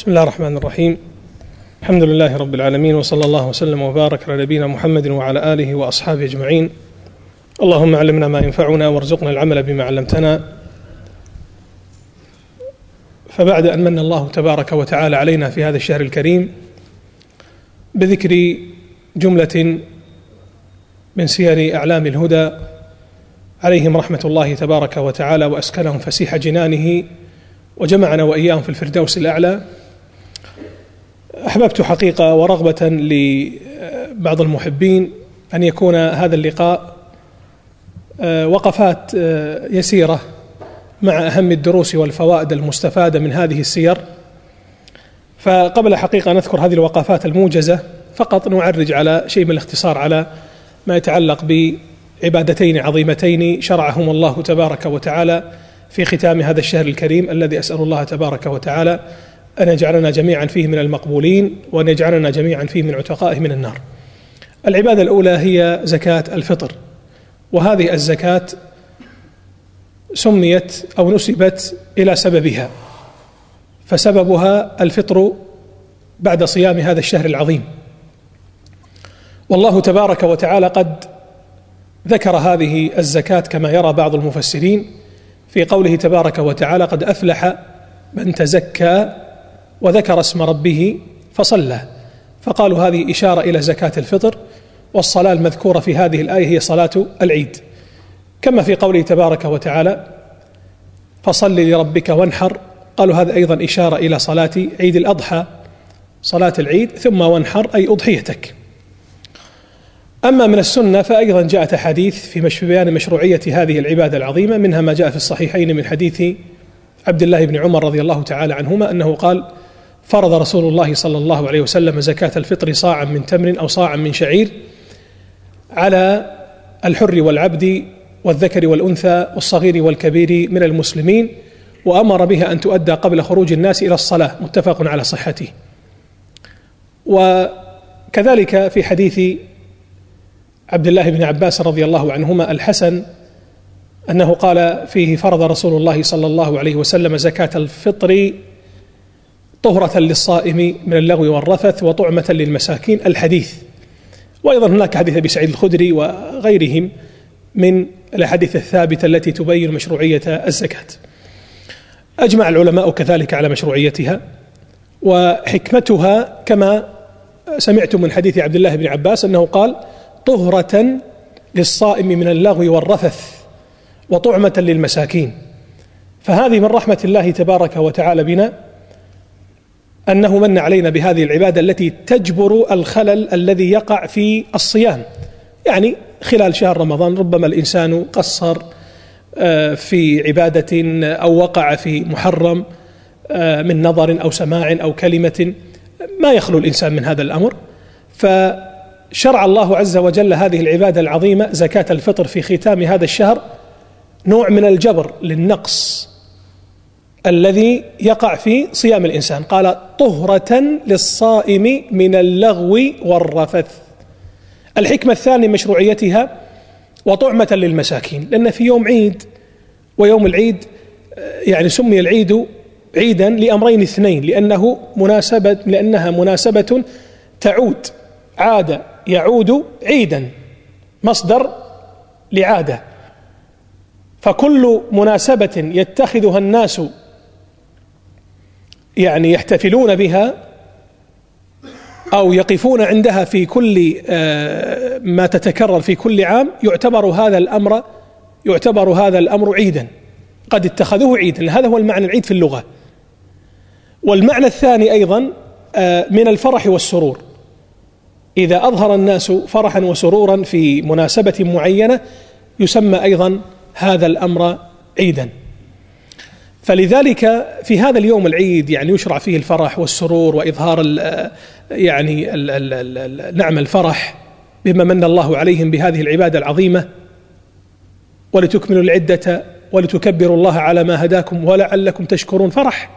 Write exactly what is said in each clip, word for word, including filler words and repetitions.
بسم الله الرحمن الرحيم. الحمد لله رب العالمين، وصلى الله وسلم وبارك على نبينا محمد وعلى آله وأصحابه أجمعين. اللهم علمنا ما ينفعنا وارزقنا العمل بما علمتنا. فبعد أن من الله تبارك وتعالى علينا في هذا الشهر الكريم بذكر جملة من سير أعلام الهدى عليهم رحمة الله تبارك وتعالى وأسكنهم فسيح جنانه وجمعنا وإياهم في الفردوس الأعلى، أحببت حقيقة ورغبة لبعض المحبين أن يكون هذا اللقاء وقفات يسيرة مع أهم الدروس والفوائد المستفادة من هذه السير. فقبل حقيقة نذكر هذه الوقفات الموجزة فقط نعرج على شيء من الاختصار على ما يتعلق بعبادتين عظيمتين شرعهم الله تبارك وتعالى في ختام هذا الشهر الكريم، الذي أسأل الله تبارك وتعالى أن يجعلنا جميعا فيه من المقبولين وأن يجعلنا جميعا فيه من عتقائه من النار. العبادة الأولى هي زكاة الفطر، وهذه الزكاة سميت أو نسبت إلى سببها، فسببها الفطر بعد صيام هذا الشهر العظيم. والله تبارك وتعالى قد ذكر هذه الزكاة كما يرى بعض المفسرين في قوله تبارك وتعالى: قد أفلح من تزكى وذكر اسم ربه فصلى. فقالوا هذه إشارة إلى زكاة الفطر، والصلاة المذكورة في هذه الآية هي صلاة العيد، كما في قوله تبارك وتعالى: فصل لربك وانحر. قالوا هذا أيضا إشارة إلى صلاة عيد الأضحى، صلاة العيد ثم وانحر أي أضحيتك. أما من السنة فأيضا جاءت أحاديث في بيان مشروعية هذه العبادة العظيمة، منها ما جاء في الصحيحين من حديث عبد الله بن عمر رضي الله تعالى عنهما أنه قال: فرض رسول الله صلى الله عليه وسلم زكاة الفطر صاعا من تمر أو صاعا من شعير على الحر والعبد والذكر والأنثى والصغير والكبير من المسلمين، وأمر بها أن تؤدى قبل خروج الناس إلى الصلاة، متفق على صحته. وكذلك في حديث عبد الله بن عباس رضي الله عنهما الحسن أنه قال فيه: فرض رسول الله صلى الله عليه وسلم زكاة الفطر طهرة للصائم من اللغو والرفث وطعمة للمساكين، الحديث. وأيضا هناك حديث أبي سعيد الخدري وغيرهم من الأحاديث الثابتة التي تبين مشروعية الزكاة. أجمع العلماء كذلك على مشروعيتها وحكمتها، كما سمعتم من حديث عبد الله بن عباس أنه قال: طهرة للصائم من اللغو والرفث وطعمة للمساكين. فهذه من رحمة الله تبارك وتعالى بنا أنه من علينا بهذه العبادة التي تجبر الخلل الذي يقع في الصيام. يعني خلال شهر رمضان ربما الإنسان قصر في عبادة أو وقع في محرم من نظر أو سماع أو كلمة، ما يخلو الإنسان من هذا الأمر. فشرع الله عز وجل هذه العبادة العظيمة زكاة الفطر في ختام هذا الشهر، نوع من الجبر للنقص الذي يقع في صيام الإنسان. قال: طهرة للصائم من اللغو والرفث. الحكمة الثانية مشروعيتها وطعمة للمساكين، لأن في يوم عيد، ويوم العيد يعني سمي العيد عيدا لأمرين اثنين: لأنه مناسبة لأنها مناسبة تعود، عاد يعود عيدا، مصدر لعادة. فكل مناسبة يتخذها الناس يعني يحتفلون بها أو يقفون عندها في كل ما تتكرر في كل عام، يعتبر هذا الأمر يعتبر هذا الأمر عيدا، قد اتخذوه عيدا. هذا هو المعنى العيد في اللغة. والمعنى الثاني أيضا من الفرح والسرور، إذا أظهر الناس فرحا وسرورا في مناسبة معينة يسمى أيضا هذا الأمر عيدا. فلذلك في هذا اليوم العيد يعني يشرع فيه الفرح والسرور وإظهار ال يعني ال ال نعم الفرح بما من الله عليهم بهذه العبادة العظيمة، ولتكملوا العدة ولتكبروا الله على ما هداكم ولعلكم تشكرون، فرح.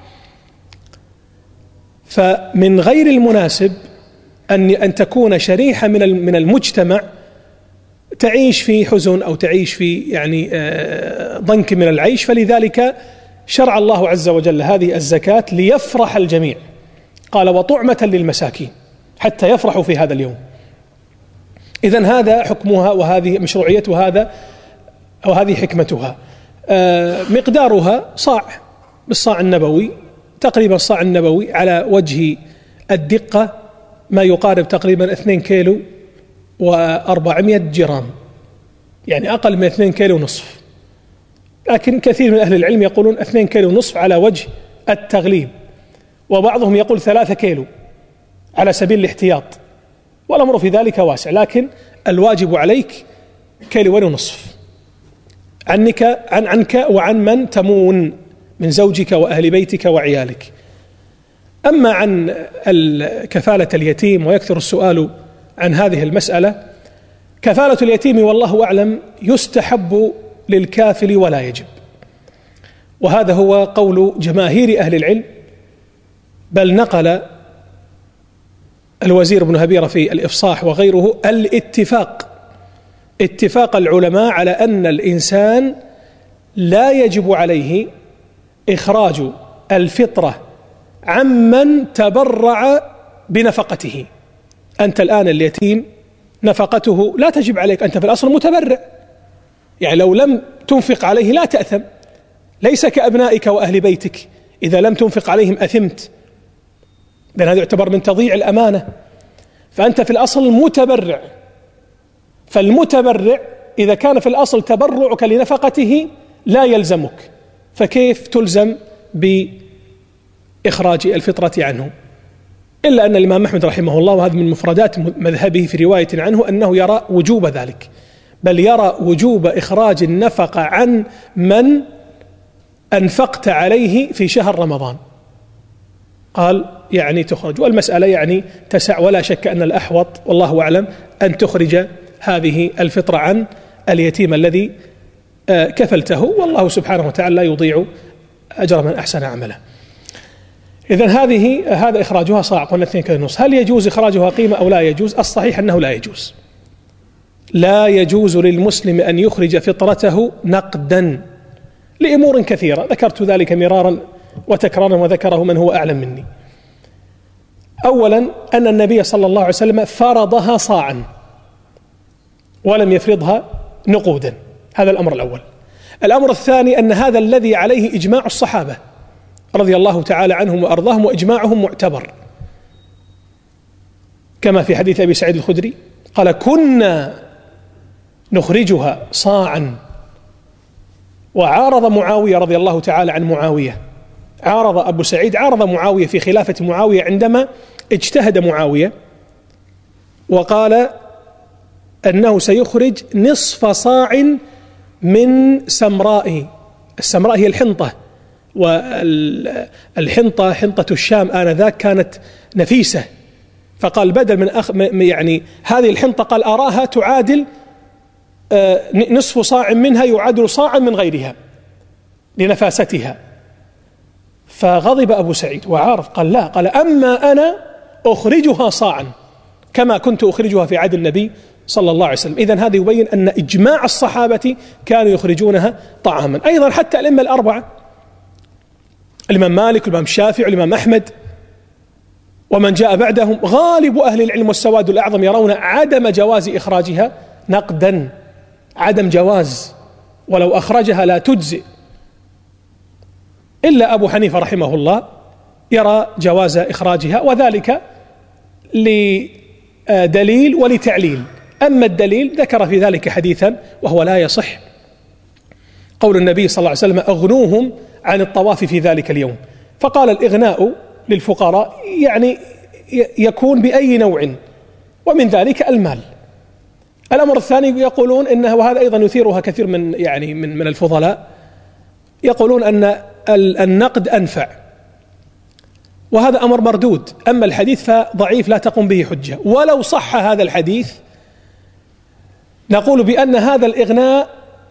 فمن غير المناسب أن أن تكون شريحة من من المجتمع تعيش في حزن أو تعيش في يعني ضنك من العيش. فلذلك شرع الله عز وجل هذه الزكاة ليفرح الجميع، قال وطعمة للمساكين حتى يفرحوا في هذا اليوم. إذن هذا حكمها وهذه مشروعيتها هذا وهذه حكمتها. آه مقدارها صاع بالصاع النبوي، تقريبا الصاع النبوي على وجه الدقة ما يقارب تقريبا اثنين كيلو وأربعمائة جرام، يعني أقل من اثنين كيلو ونصف، لكن كثير من أهل العلم يقولون اثنين كيلو ونصف على وجه التغليب، وبعضهم يقول ثلاثة كيلو على سبيل الاحتياط، والأمر في ذلك واسع، لكن الواجب عليك كيلوين ونصف عنك عن عنك وعن من تمون من زوجك وأهل بيتك وعيالك. أما عن كفالة اليتيم، ويكثر السؤال عن هذه المسألة، كفالة اليتيم والله أعلم يستحب للكافل ولا يجب، وهذا هو قول جماهير أهل العلم، بل نقل الوزير بن هبيرة في الإفصاح وغيره الاتفاق اتفاق العلماء على أن الإنسان لا يجب عليه إخراج الفطرة عمن تبرع بنفقته. أنت الآن اليتيم نفقته لا تجب عليك، أنت في الأصل متبرع، يعني لو لم تنفق عليه لا تأثم، ليس كأبنائك وأهل بيتك إذا لم تنفق عليهم أثمت، لأن هذا يعتبر من تضييع الأمانة، فأنت في الأصل متبرع. فالمتبرع إذا كان في الأصل تبرعك لنفقته لا يلزمك، فكيف تلزم بإخراج الفطرة عنه؟ إلا أن الإمام أحمد رحمه الله، وهذا من مفردات مذهبه في رواية عنه، أنه يرى وجوب ذلك، بل يرى وجوب إخراج النفقة عن من أنفقت عليه في شهر رمضان، قال يعني تخرج، والمسألة يعني تسع، ولا شك أن الأحوط والله أعلم أن تخرج هذه الفطرة عن اليتيم الذي كفلته، والله سبحانه وتعالى لا يضيع أجر من أحسن عمله. إذن هذه هذا إخراجها صاع، قلنا اثنين كيلو ونصف. هل يجوز إخراجها قيمة أو لا يجوز؟ الصحيح أنه لا يجوز، لا يجوز للمسلم أن يخرج فطرته نقدا لأمور كثيرة، ذكرت ذلك مرارا وتكرارا وذكره من هو أعلم مني. أولا أن النبي صلى الله عليه وسلم فرضها صاعا ولم يفرضها نقودا، هذا الأمر الأول. الأمر الثاني أن هذا الذي عليه إجماع الصحابة رضي الله تعالى عنهم وأرضاهم، وإجماعهم معتبر، كما في حديث أبي سعيد الخدري قال كنا نخرجها صاعا. وعارض معاوية رضي الله تعالى عن معاوية، عارض أبو سعيد عارض معاوية في خلافة معاوية عندما اجتهد معاوية وقال أنه سيخرج نصف صاع من سمراء. السمراء هي الحنطة، والحنطة حنطة الشام آنذاك كانت نفيسة، فقال بدل من أخ يعني هذه الحنطة قال أراها تعادل نصف صاع منها يعادل صاعا من غيرها لنفاستها. فغضب أبو سعيد وعارض، قال لا، قال أما أنا أخرجها صاعا كما كنت أخرجها في عهد النبي صلى الله عليه وسلم. إذن هذا يبين أن إجماع الصحابة كانوا يخرجونها طعاما. أيضا حتى الأئمة الأربعة، الإمام مالك والإمام الشافعي والإمام أحمد ومن جاء بعدهم، غالب أهل العلم والسواد الأعظم يرون عدم جواز إخراجها نقدا، عدم جواز، ولو أخرجها لا تجزئ، إلا أبو حنيفة رحمه الله يرى جواز إخراجها، وذلك لدليل ولتعليل. أما الدليل ذكر في ذلك حديثا وهو لا يصح، قول النبي صلى الله عليه وسلم أغنوهم عن الطواف في ذلك اليوم، فقال الإغناء للفقراء يعني يكون بأي نوع، ومن ذلك المال. الأمر الثاني يقولون إنه، وهذا أيضا يثيرها كثير من يعني من من الفضلاء، يقولون أن النقد أنفع، وهذا أمر مردود. أما الحديث فضعيف لا تقوم به حجة، ولو صح هذا الحديث نقول بأن هذا الإغناء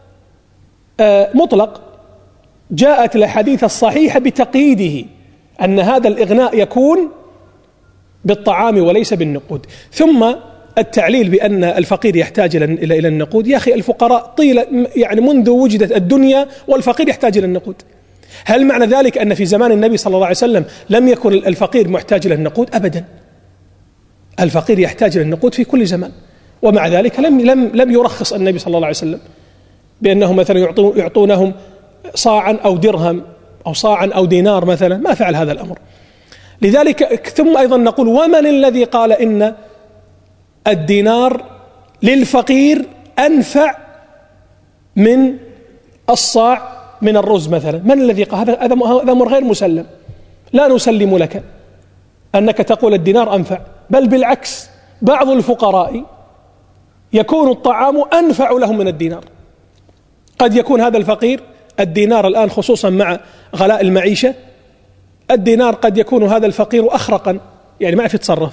مطلق، جاءت الحديث الصحيحة بتقييده أن هذا الإغناء يكون بالطعام وليس بالنقود. ثم التعليل بأن الفقير يحتاج إلى إلى النقود، يا أخي الفقراء طيلة يعني منذ وجدت الدنيا والفقير يحتاج إلى النقود، هل معنى ذلك أن في زمان النبي صلى الله عليه وسلم لم يكن الفقير محتاج إلى النقود؟ أبدا، الفقير يحتاج إلى النقود في كل زمان، ومع ذلك لم لم لم يرخص النبي صلى الله عليه وسلم بأنه مثلا يعطونهم صاعا أو درهم أو صاعا أو دينار مثلا، ما فعل هذا الأمر. لذلك ثم أيضا نقول: ومن الذي قال إن الدينار للفقير أنفع من الصاع من الرز مثلا؟ من الذي قال هذا؟ هذا أمر غير مسلم، لا نسلم لك أنك تقول الدينار أنفع، بل بالعكس، بعض الفقراء يكون الطعام أنفع لهم من الدينار. قد يكون هذا الفقير الدينار الآن خصوصا مع غلاء المعيشة، الدينار قد يكون هذا الفقير أخرقا، يعني ما يعرف يتصرف،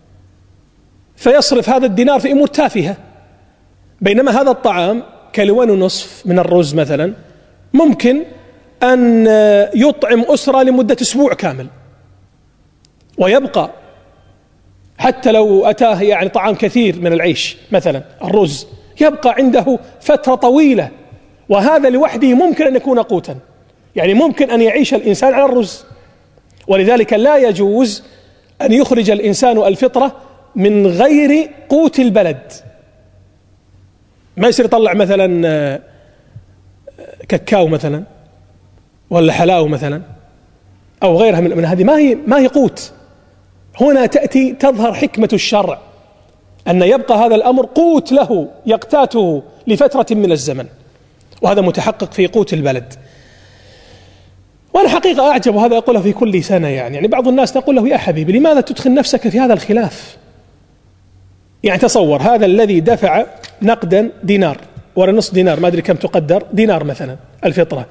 فيصرف هذا الدينار في أمور تافهة، بينما هذا الطعام كيلوين ونصف من الرز مثلا ممكن أن يطعم أسرة لمدة أسبوع كامل، ويبقى حتى لو أتاه يعني طعام كثير من العيش مثلا الرز يبقى عنده فترة طويلة، وهذا لوحده ممكن أن يكون قوتا، يعني ممكن أن يعيش الإنسان على الرز. ولذلك لا يجوز أن يخرج الإنسان الفطرة من غير قوت البلد. ما يصير يطلع مثلا كاكاو مثلا ولا حلاوة مثلا أو غيرها من هذه، ما هي ما هي قوت. هنا تأتي تظهر حكمة الشرع أن يبقى هذا الأمر قوت له يقتاته لفترة من الزمن، وهذا متحقق في قوت البلد. وأنا حقيقة أعجب، وهذا أقوله في كل سنة، يعني, يعني بعض الناس تقول له: يا حبيبي لماذا تدخل نفسك في هذا الخلاف؟ يعني تصور هذا الذي دفع نقدا دينار ولا نصف دينار، ما أدري كم تقدر، دينار مثلا الفطرة،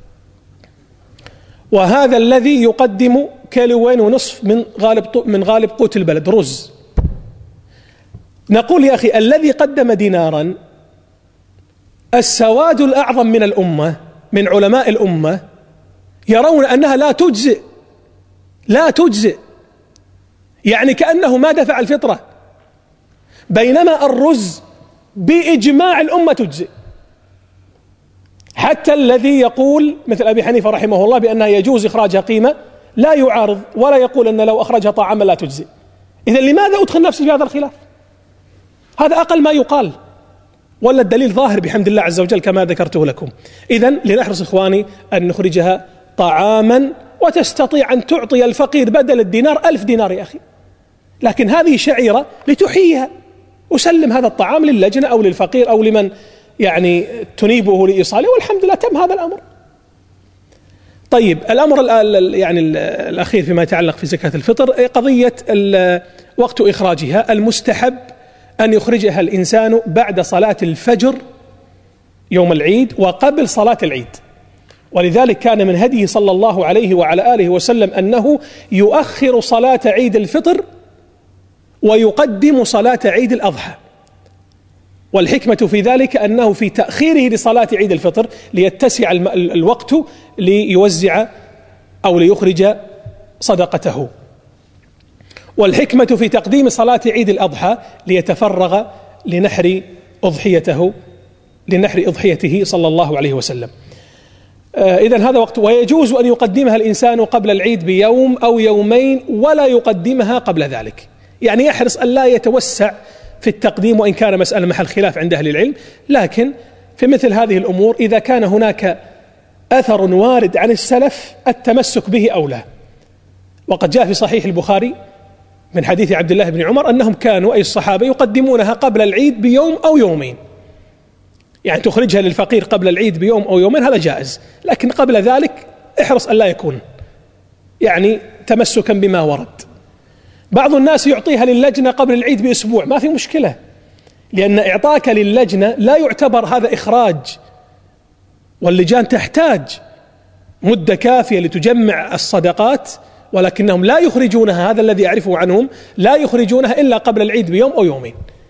وهذا الذي يقدم كيلوين ونصف من غالب من غالب قوت البلد رز. نقول: يا أخي الذي قدم دينارا، السواد الأعظم من الأمة من علماء الأمة يرون أنها لا تجزئ لا تجزئ يعني كأنه ما دفع الفطرة، بينما الرز بإجماع الأمة تجزئ. حتى الذي يقول مثل أبي حنيفة رحمه الله بأنها يجوز إخراجها قيمة لا يعارض ولا يقول أن لو أخرجها طعاما لا تجزئ. إذن لماذا أدخل نفسي في هذا الخلاف؟ هذا أقل ما يقال، ولا الدليل ظاهر بحمد الله عز وجل كما ذكرته لكم. إذن لنحرص إخواني أن نخرجها طعاما، وتستطيع أن تعطي الفقير بدل الدينار ألف دينار يا أخي، لكن هذه شعيرة لتحييها، وسلم هذا الطعام للجنة أو للفقير أو لمن يعني تنيبه لإيصاله، والحمد لله تم هذا الأمر. طيب الأمر يعني الأخير فيما يتعلق في زكاة الفطر قضية وقت إخراجها. المستحب أن يخرجها الإنسان بعد صلاة الفجر يوم العيد وقبل صلاة العيد، ولذلك كان من هديه صلى الله عليه وعلى آله وسلم أنه يؤخر صلاة عيد الفطر ويقدم صلاة عيد الأضحى. والحكمة في ذلك أنه في تأخيره لصلاة عيد الفطر ليتسع الوقت ليوزع أو ليخرج صدقته، والحكمة في تقديم صلاة عيد الأضحى ليتفرغ لنحر أضحيته لنحر أضحيته صلى الله عليه وسلم. آه إذن هذا وقت. ويجوز أن يقدمها الإنسان قبل العيد بيوم أو يومين ولا يقدمها قبل ذلك، يعني يحرص أن لا يتوسع في التقديم، وإن كان مسألة محل خلاف عند أهل العلم، لكن في مثل هذه الأمور إذا كان هناك أثر وارد عن السلف التمسك به أولى. وقد جاء في صحيح البخاري من حديث عبد الله بن عمر أنهم كانوا أي الصحابة يقدمونها قبل العيد بيوم أو يومين، يعني تخرجها للفقير قبل العيد بيوم أو يومين هذا جائز، لكن قبل ذلك احرص أن لا يكون يعني تمسكا بما ورد. بعض الناس يعطيها للجنة قبل العيد بأسبوع، ما في مشكلة، لأن إعطاك للجنة لا يعتبر هذا إخراج، واللجان تحتاج مدة كافية لتجمع الصدقات، ولكنهم لا يخرجونها، هذا الذي أعرفه عنهم، لا يخرجونها إلا قبل العيد بيوم أو يومين.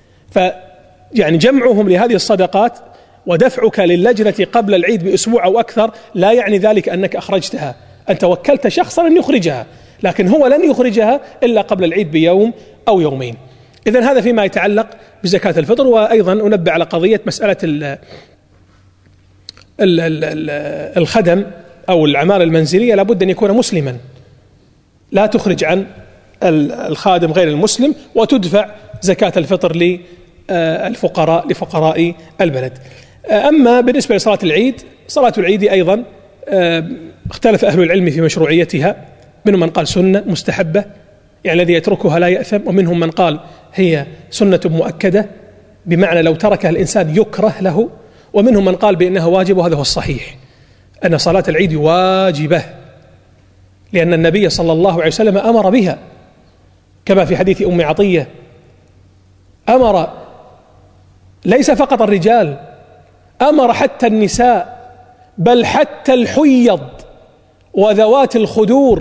فيعني جمعهم لهذه الصدقات ودفعك للجنة قبل العيد بأسبوع أو أكثر لا يعني ذلك أنك أخرجتها، أنت وكلت شخصا أن يخرجها، لكن هو لن يخرجها إلا قبل العيد بيوم أو يومين. إذن هذا فيما يتعلق بزكاة الفطر. وأيضا أنبه على قضية مسألة ال ال ال الخدم أو الأعمال المنزلية لابد أن يكون مسلما، لا تخرج عن الخادم غير المسلم، وتدفع زكاة الفطر للفقراء لفقراء البلد. أما بالنسبة لصلاة العيد، صلاة العيد أيضا اختلف أهل العلم في مشروعيتها، منهم من قال سنة مستحبة يعني الذي يتركها لا يأثم، ومنهم من قال هي سنة مؤكدة بمعنى لو تركها الإنسان يكره له، ومنهم من قال بأنها واجب، وهذا هو الصحيح أن صلاة العيد واجبة، لأن النبي صلى الله عليه وسلم أمر بها كما في حديث أم عطية، أمر ليس فقط الرجال، أمر حتى النساء، بل حتى الحيض وذوات الخدور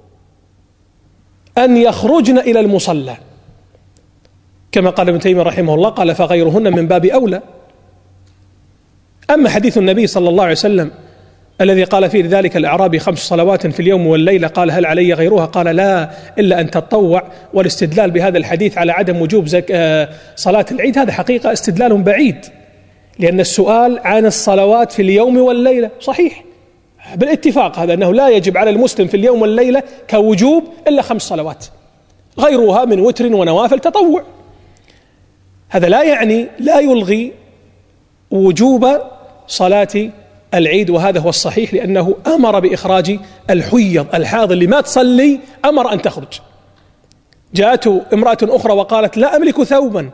أن يخرجن إلى المصلى، كما قال ابن تيمية رحمه الله، قال فغيرهن من باب أولى. أما حديث النبي صلى الله عليه وسلم الذي قال فيه ذلك الأعرابي خمس صلوات في اليوم والليلة، قال هل علي غيرها؟ قال لا إلا أن تتطوع. والاستدلال بهذا الحديث على عدم وجوب صلاة العيد هذا حقيقة استدلال بعيد، لأن السؤال عن الصلوات في اليوم والليلة صحيح بالاتفاق هذا أنه لا يجب على المسلم في اليوم والليلة كوجوب إلا خمس صلوات، غيرها من وتر ونوافل تطوع. هذا لا يعني لا يلغي وجوب صلاة العيد، وهذا هو الصحيح، لأنه أمر بإخراج الحيض الحاضر اللي ما تصلي، أمر أن تخرج. جاءته امرأة أخرى وقالت لا أملك ثوبا،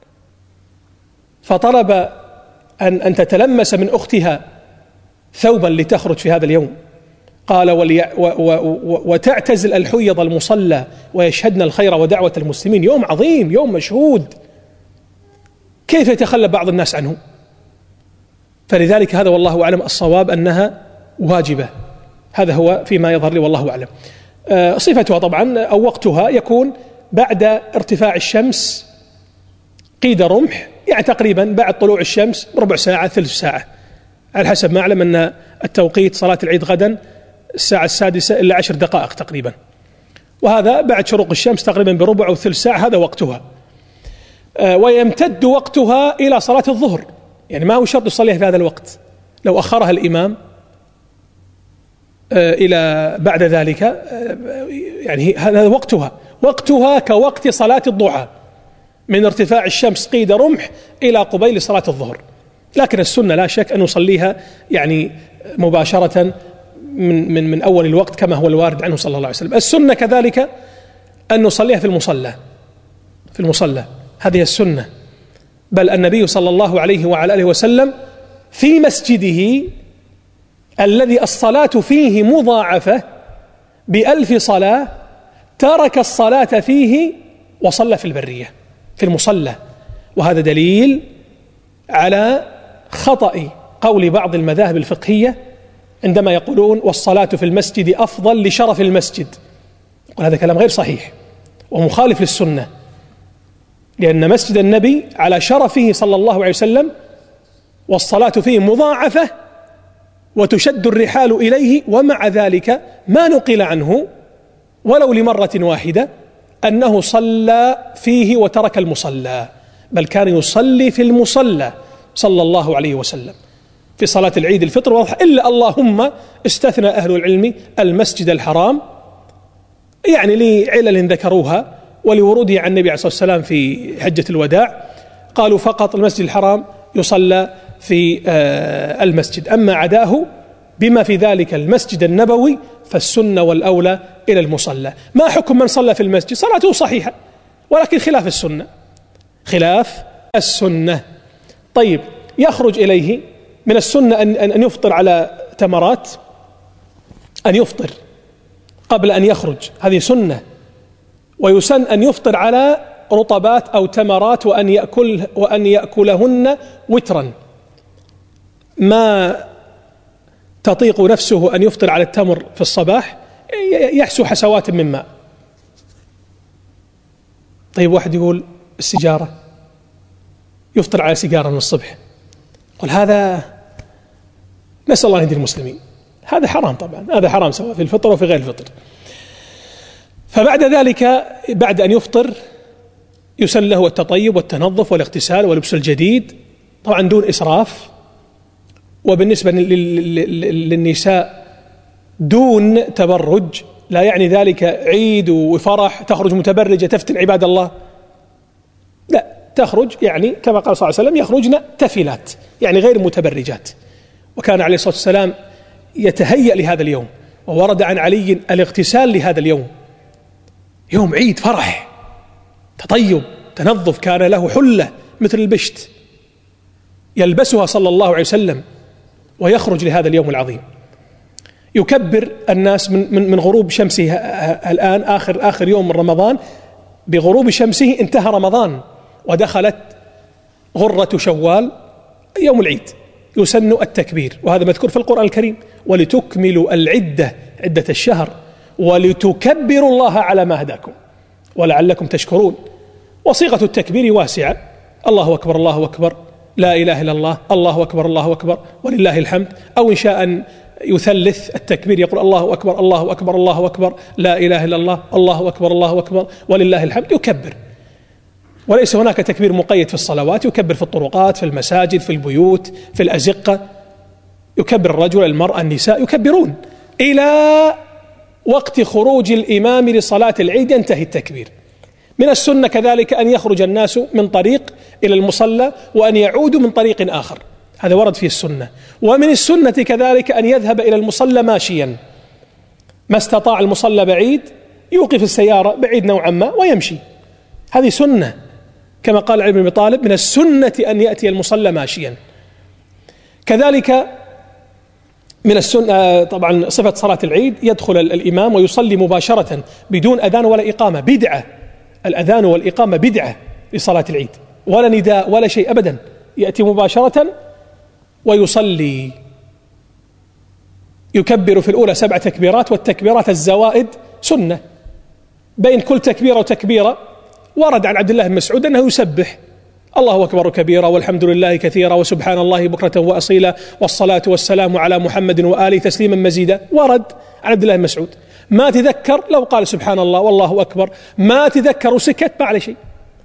فطلب أن أن تتلمس من أختها ثوبا لتخرج في هذا اليوم، قال ولي و و و وتعتزل الحيض المصلى ويشهدن الخير ودعوة المسلمين، يوم عظيم يوم مشهود، كيف يتخلى بعض الناس عنه؟ فلذلك هذا والله أعلم الصواب أنها واجبة، هذا هو فيما يظهر لي والله أعلم. أه صفتها طبعا أو وقتها يكون بعد ارتفاع الشمس قيد رمح، يعني تقريبا بعد طلوع الشمس ربع ساعة ثلث ساعة، على حسب ما أعلم أن التوقيت صلاة العيد غدا الساعة السادسة إلا عشر دقائق تقريبا، وهذا بعد شروق الشمس تقريبا بربع أو ثلث ساعة، هذا وقتها. أه ويمتد وقتها إلى صلاة الظهر، يعني ما هو شرط يصليها في هذا الوقت، لو أخرها الإمام أه إلى بعد ذلك أه يعني هذا وقتها، وقتها كوقت صلاة الضحى من ارتفاع الشمس قيد رمح إلى قبيل صلاة الظهر. لكن السنة لا شك أن نصليها يعني مباشرة من من من أول الوقت كما هو الوارد عنه صلى الله عليه وسلم. السنة كذلك أن نصليها في المصلى، في المصلى هذه السنة، بل النبي صلى الله عليه وعلى آله وسلم في مسجده الذي الصلاة فيه مضاعفة بألف صلاة ترك الصلاة فيه وصلى في البرية في المصلى، وهذا دليل على خطأ قول بعض المذاهب الفقهية عندما يقولون والصلاة في المسجد أفضل لشرف المسجد، يقول هذا كلام غير صحيح ومخالف للسنة، لأن مسجد النبي على شرفه صلى الله عليه وسلم والصلاة فيه مضاعفة وتشد الرحال إليه، ومع ذلك ما نقل عنه ولو لمرة واحدة أنه صلى فيه وترك المصلى، بل كان يصلي في المصلى صلى الله عليه وسلم في صلاة العيد الفطر واضح، إلا اللهم استثنى أهل العلم المسجد الحرام، يعني لعلل ذكروها ولوروده عن النبي عليه الصلاة والسلام في حجة الوداع، قالوا فقط المسجد الحرام يصلى في المسجد، أما عداه بما في ذلك المسجد النبوي فالسنة والأولى إلى المصلى. ما حكم من صلى في المسجد؟ صلاته صحيحة ولكن خلاف السنة، خلاف السنة. طيب يخرج إليه من السنة أن أن يفطر على تمرات، أن يفطر قبل أن يخرج، هذه سنة، ويسن أن يفطر على رطبات أو تمرات وأن يأكل وأن يأكلهن وترا، ما تطيق نفسه أن يفطر على التمر في الصباح يحسو حسوات من ماء. طيب واحد يقول السيجارة، يفطر على سيجارة من الصبح، قل هذا نسأل الله يهدي المسلمين، هذا حرام طبعا، هذا حرام سواء في الفطر وفي غير الفطر. فبعد ذلك بعد أن يفطر يسن له التطيب والتنظف والاغتسال ولبس الجديد، طبعا دون إسراف. وبالنسبة للنساء دون تبرج، لا يعني ذلك عيد وفرح تخرج متبرجة تفتن عباد الله، لا، تخرج يعني كما قال صلى الله عليه وسلم يخرجن تفلات، يعني غير متبرجات. وكان عليه الصلاة والسلام يتهيأ لهذا اليوم، وورد عن علي الاغتسال لهذا اليوم، يوم عيد فرح تطيب تنظف، كان له حلة مثل البشت يلبسها صلى الله عليه وسلم ويخرج لهذا اليوم العظيم. يكبر الناس من من من غروب شمسه الآن، آخر آخر يوم من رمضان، بغروب شمسه انتهى رمضان ودخلت غرة شوال يوم العيد، يسن التكبير، وهذا مذكور في القرآن الكريم: ولتكملوا العدة عدة الشهر ولتكبروا الله على ما هداكم ولعلكم تشكرون. وصيغة التكبير واسعة: الله أكبر الله أكبر، لا إله إلا الله، الله أكبر الله أكبر ولله الحمد. أو إن شاء أن يثلث التكبير يقول الله أكبر الله أكبر الله أكبر، لا إله إلا الله، الله أكبر الله أكبر ولله الحمد، يكبر. وليس هناك تكبير مقيد في الصلوات، يكبر في الطرقات، في المساجد، في البيوت، في الأزقة، يكبر الرجل، المرأة، النساء يكبرون إلى وقت خروج الإمام لصلاة العيد ينتهي التكبير. من السنة كذلك أن يخرج الناس من طريق إلى المصلى وأن يعودوا من طريق آخر، هذا ورد فيه السنة. ومن السنة كذلك أن يذهب إلى المصلى ماشيا، ما استطاع المصلى بعيد يوقف السيارة بعيد نوعا ما ويمشي، هذه سنة، كما قال علي بن أبي طالب: من السنة أن يأتي المصلى ماشيا. كذلك من السنة طبعا صفة صلاة العيد: يدخل الإمام ويصلي مباشرة بدون أذان ولا إقامة، بدعة، الأذان والإقامة بدعة لصلاة العيد، ولا نداء ولا شيء أبدا، يأتي مباشرة ويصلي، يكبر في الأولى سبع تكبيرات، والتكبيرات الزوائد سنة، بين كل تكبيرة وتكبيرة ورد عن عبد الله بن مسعود أنه يسبح الله أكبر كبيرا والحمد لله كثيرا وسبحان الله بكرة وأصيلا والصلاة والسلام على محمد وآله تسليما مزيدا، ورد عن عبد الله بن مسعود. ما تذكر لو قال سبحان الله والله أكبر، ما تذكر وسكت ما عليه شيء.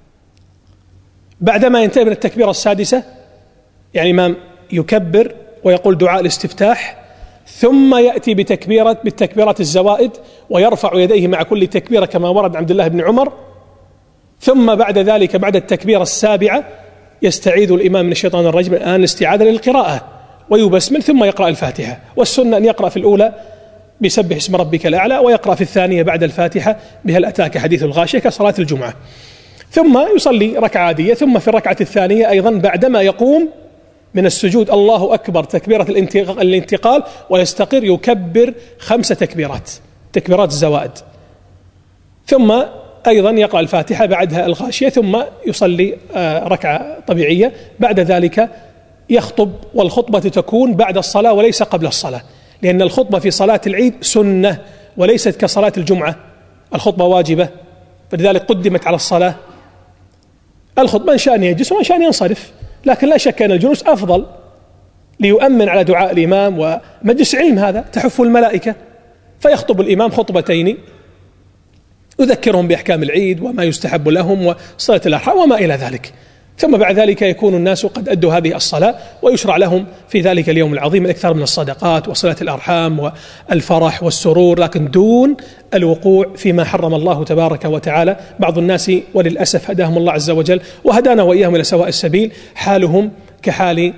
بعدما ينتهي من التكبيرة السادسة يعني الإمام يكبر ويقول دعاء الاستفتاح، ثم يأتي بتكبيرة بالتكبيرات الزوائد ويرفع يديه مع كل تكبيرة كما ورد عن عبد الله بن عمر، ثم بعد ذلك بعد التكبيرة السابعة يستعيذ الإمام من الشيطان الرجيم الآن استعاذة للقراءة ويبسمل ثم يقرأ الفاتحة. والسنة أن يقرأ في الأولى بسبح اسم ربك الأعلى، ويقرأ في الثانية بعد الفاتحة بهل أتاك حديث الغاشية كصلاة الجمعة، ثم يصلي ركعة عادية. ثم في الركعة الثانية أيضا بعدما يقوم من السجود الله أكبر تكبيرة الانتقال ويستقر يكبر خمس تكبيرات تكبيرات الزوائد، ثم أيضا يقرأ الفاتحة بعدها الغاشية، ثم يصلي ركعة طبيعية. بعد ذلك يخطب، والخطبة تكون بعد الصلاة وليس قبل الصلاة، لأن الخطبة في صلاة العيد سنة وليست كصلاة الجمعة، الخطبة واجبة فلذلك قدمت على الصلاة. الخطبة إن شاء أن يجلس وإن شاء أن ينصرف، لكن لا شك أن الجلوس أفضل ليؤمن على دعاء الإمام، ومجلس علم هذا تحف الملائكة. فيخطب الإمام خطبتين يذكرهم بأحكام العيد وما يستحب لهم وصلة الأرحام وما إلى ذلك، ثم بعد ذلك يكون الناس قد أدوا هذه الصلاة، ويشرع لهم في ذلك اليوم العظيم الإكثار من الصدقات وصلة الأرحام والفرح والسرور، لكن دون الوقوع فيما حرم الله تبارك وتعالى. بعض الناس وللأسف هداهم الله عز وجل وهدانا وإياهم إلى سواء السبيل، حالهم كحال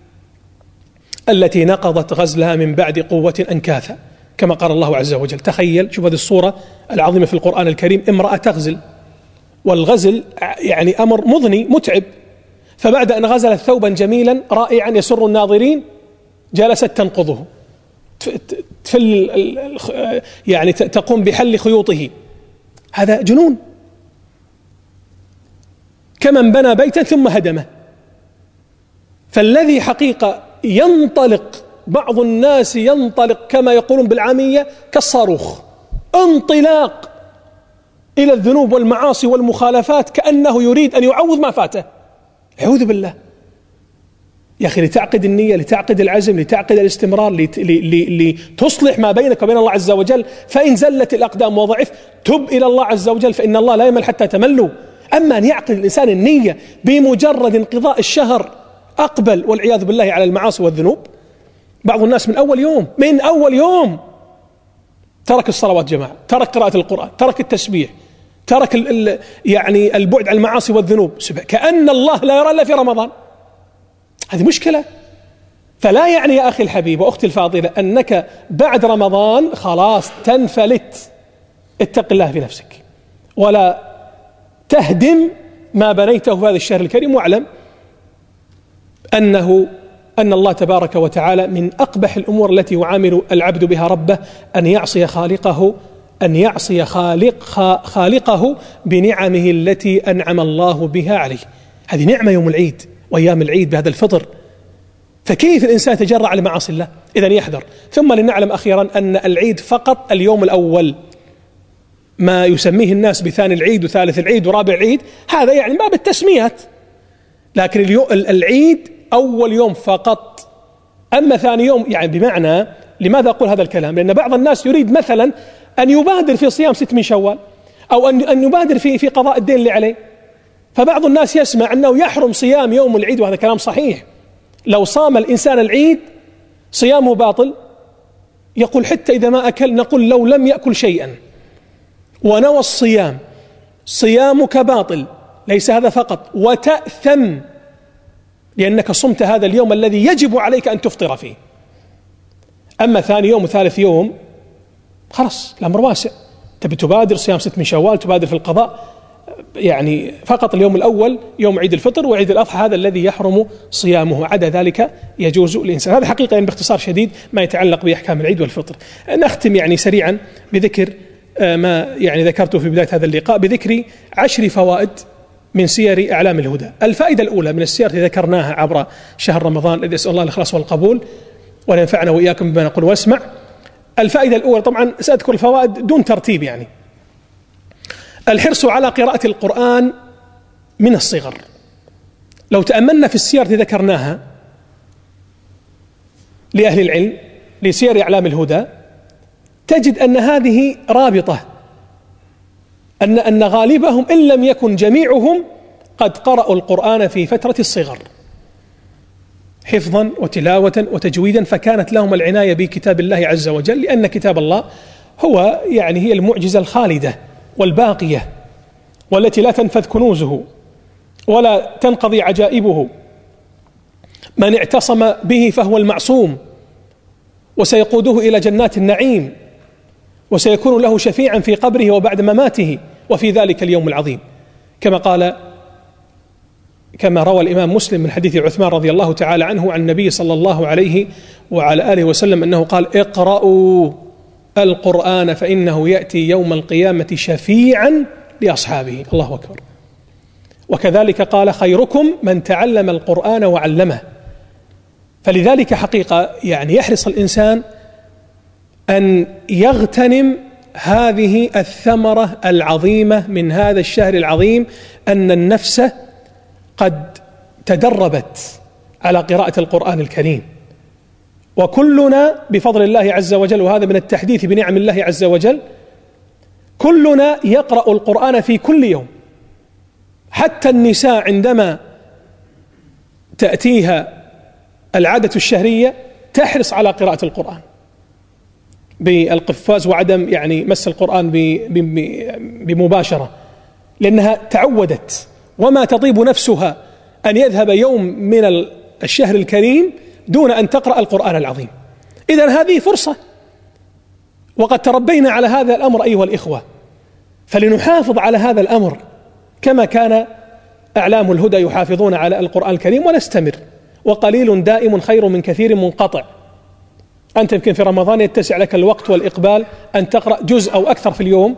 التي نقضت غزلها من بعد قوة أنكاثا، كما قال الله عز وجل. تخيل، شوف هذه الصورة العظيمة في القرآن الكريم، امرأة تغزل، والغزل يعني أمر مضني متعب، فبعد أن غزلت ثوبا جميلا رائعا يسر الناظرين جلست تنقضه، تفل يعني تقوم بحل خيوطه، هذا جنون. كمن بنى بيتا ثم هدمه. فالذي حقيقة ينطلق، بعض الناس ينطلق كما يقولون بالعامية كالصاروخ، انطلاق إلى الذنوب والمعاصي والمخالفات كأنه يريد أن يعوض ما فاته. أعوذ بالله يا أخي، لتعقد النية، لتعقد العزم، لتعقد الاستمرار، لتصلح ما بينك وبين الله عز وجل. فإن زلت الأقدام وضعف تب إلى الله عز وجل، فإن الله لا يمل حتى تملوا. أما أن يعقد الإنسان النية بمجرد انقضاء الشهر أقبل والعياذ بالله على المعاصي والذنوب. بعض الناس من أول يوم من أول يوم ترك الصلوات جماعة، ترك قراءة القرآن، ترك التسبيح، ترك ال ال يعني البعد عن المعاصي والذنوب، كأن الله لا يرى إلا في رمضان. هذه مشكلة. فلا يعني يا أخي الحبيب وأختي الفاضلة أنك بعد رمضان خلاص تنفلت. اتق الله في نفسك ولا تهدم ما بنيته في هذا الشهر الكريم، واعلم أنه أن الله تبارك وتعالى من أقبح الأمور التي يعامل العبد بها ربه أن يعصي خالقه أن يعصي خالق خالقه بنعمه التي أنعم الله بها عليه. هذه نعمة يوم العيد وأيام العيد بهذا الفطر، فكيف الإنسان يتجرأ على معاصي الله؟ إذن يحذر. ثم لنعلم أخيرا أن العيد فقط اليوم الأول، ما يسميه الناس بثاني العيد وثالث العيد ورابع العيد هذا يعني باب التسميات، لكن اليوم العيد أول يوم فقط. أما ثاني يوم يعني بمعنى، لماذا أقول هذا الكلام؟ لأن بعض الناس يريد مثلا أن يبادر في صيام ست من شوال، أو أن أن يبادر في في قضاء الدين اللي عليه. فبعض الناس يسمع أنه يحرم صيام يوم العيد، وهذا كلام صحيح. لو صام الإنسان العيد صيامه باطل. يقول حتى إذا ما أكل، نقول لو لم يأكل شيئا ونوى الصيام صيامك باطل. ليس هذا فقط، وتأثم لأنك صمت هذا اليوم الذي يجب عليك أن تفطر فيه. أما ثاني يوم وثالث يوم خلاص الأمر واسع، تبي تبادر صيام ست من شوال، تبادر في القضاء، يعني فقط اليوم الأول يوم عيد الفطر وعيد الأضحى هذا الذي يحرم صيامه، عدا ذلك يجوز الإنسان. هذا حقيقة يعني باختصار شديد ما يتعلق بأحكام العيد والفطر. نختم يعني سريعا بذكر ما يعني ذكرته في بداية هذا اللقاء، بذكر عشر فوائد من سير أعلام الهدى. الفائدة الأولى من السير التي ذكرناها عبر شهر رمضان الذي أسأل الله الإخلاص والقبول وأن ينفعنا وإياكم بما نقول واسمع. الفائدة الأولى، طبعا سأذكر الفوائد دون ترتيب، يعني الحرص على قراءة القرآن من الصغر. لو تأملنا في السير التي ذكرناها لأهل العلم لسير أعلام الهدى تجد أن هذه رابطة، أن أن غالبهم إن لم يكن جميعهم قد قرأوا القرآن في فترة الصغر حفظا وتلاوة وتجويدا، فكانت لهم العناية بكتاب الله عز وجل، لأن كتاب الله هو يعني هي المعجزة الخالدة والباقية والتي لا تنفذ كنوزه ولا تنقضي عجائبه. من اعتصم به فهو المعصوم، وسيقوده إلى جنات النعيم، وسيكون له شفيعا في قبره وبعد مماته وفي ذلك اليوم العظيم، كما قال كما روى الإمام مسلم من حديث عثمان رضي الله تعالى عنه عن النبي صلى الله عليه وعلى آله وسلم أنه قال: اقرأوا القرآن فإنه يأتي يوم القيامة شفيعا لأصحابه. الله أكبر. وكذلك قال: خيركم من تعلم القرآن وعلمه. فلذلك حقيقة يعني يحرص الإنسان أن يغتنم هذه الثمرة العظيمة من هذا الشهر العظيم، أن النفس قد تدربت على قراءة القرآن الكريم، وكلنا بفضل الله عز وجل، وهذا من التحديث بنعم الله عز وجل، كلنا يقرأ القرآن في كل يوم. حتى النساء عندما تأتيها العادة الشهرية تحرص على قراءة القرآن بالقفاز وعدم يعني مس القرآن بمباشرة، لأنها تعودت، وما تطيب نفسها أن يذهب يوم من الشهر الكريم دون أن تقرأ القرآن العظيم. إذن هذه فرصة، وقد تربينا على هذا الأمر أيها الإخوة، فلنحافظ على هذا الأمر كما كان أعلام الهدى يحافظون على القرآن الكريم، ونستمر. وقليل دائم خير من كثير منقطع. أنت يمكن في رمضان يتسع لك الوقت والإقبال أن تقرأ جزء أو أكثر في اليوم،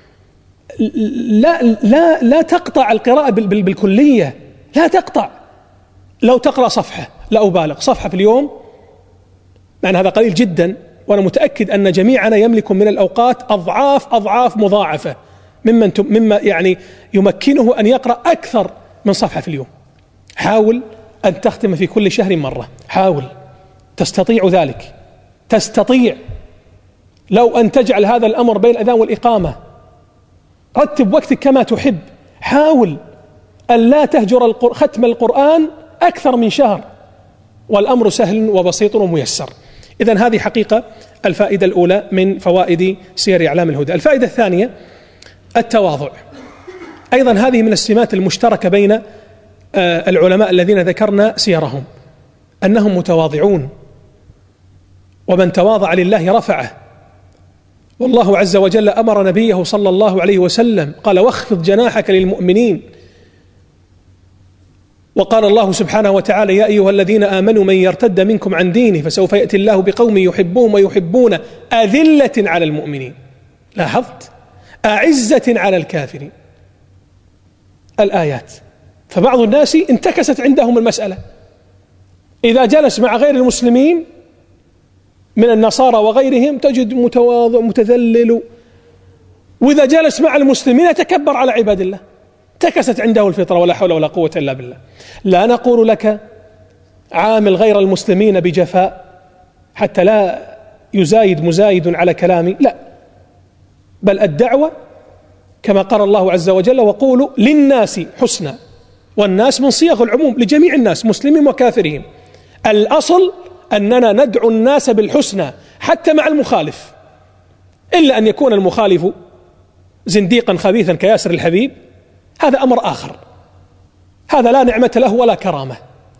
لا لا لا تقطع القراءة بالكلية، لا تقطع. لو تقرأ صفحة، لا أبالغ، صفحة في اليوم، لأن هذا قليل جدا، وأنا متأكد أن جميعنا يملك من الأوقات أضعاف أضعاف مضاعفة ممن مما يعني يمكنه أن يقرأ أكثر من صفحة في اليوم. حاول أن تختم في كل شهر مرة، حاول، تستطيع ذلك، تستطيع. لو أن تجعل هذا الأمر بين الأذان والإقامة، رتب وقتك كما تحب، حاول أن لا تهجر ختم القرآن أكثر من شهر، والأمر سهل وبسيط وميسر. إذن هذه حقيقة الفائدة الأولى من فوائد سير أعلام الهدى. الفائدة الثانية التواضع، أيضا هذه من السمات المشتركة بين العلماء الذين ذكرنا سيرهم، أنهم متواضعون، ومن تواضع لله رفعه. والله عز وجل أمر نبيه صلى الله عليه وسلم قال: واخفض جناحك للمؤمنين. وقال الله سبحانه وتعالى: يا أيها الذين آمنوا من يرتد منكم عن دينه فسوف يأتي الله بقوم يحبهم ويحبون أذلة على المؤمنين. لاحظت؟ أعزة على الكافرين. الآيات. فبعض الناس انتكست عندهم المسألة، إذا جلس مع غير المسلمين من النصارى وغيرهم تجد متواضع متذلل، وإذا جلس مع المسلمين يتكبر على عباد الله. انتكست عنده الفطرة، ولا حول ولا قوة إلا بالله. لا نقول لك عامل غير المسلمين بجفاء حتى لا يزايد مزايد على كلامي، لا، بل الدعوة كما قال الله عز وجل: وقولوا للناس حسنا. والناس من صيغ العموم لجميع الناس مسلمين وكافرين. الأصل أننا ندعو الناس بالحسنى حتى مع المخالف، إلا أن يكون المخالف زنديقا خبيثا كياسر الحبيب، هذا أمر آخر، هذا لا نعمة له ولا كرامة،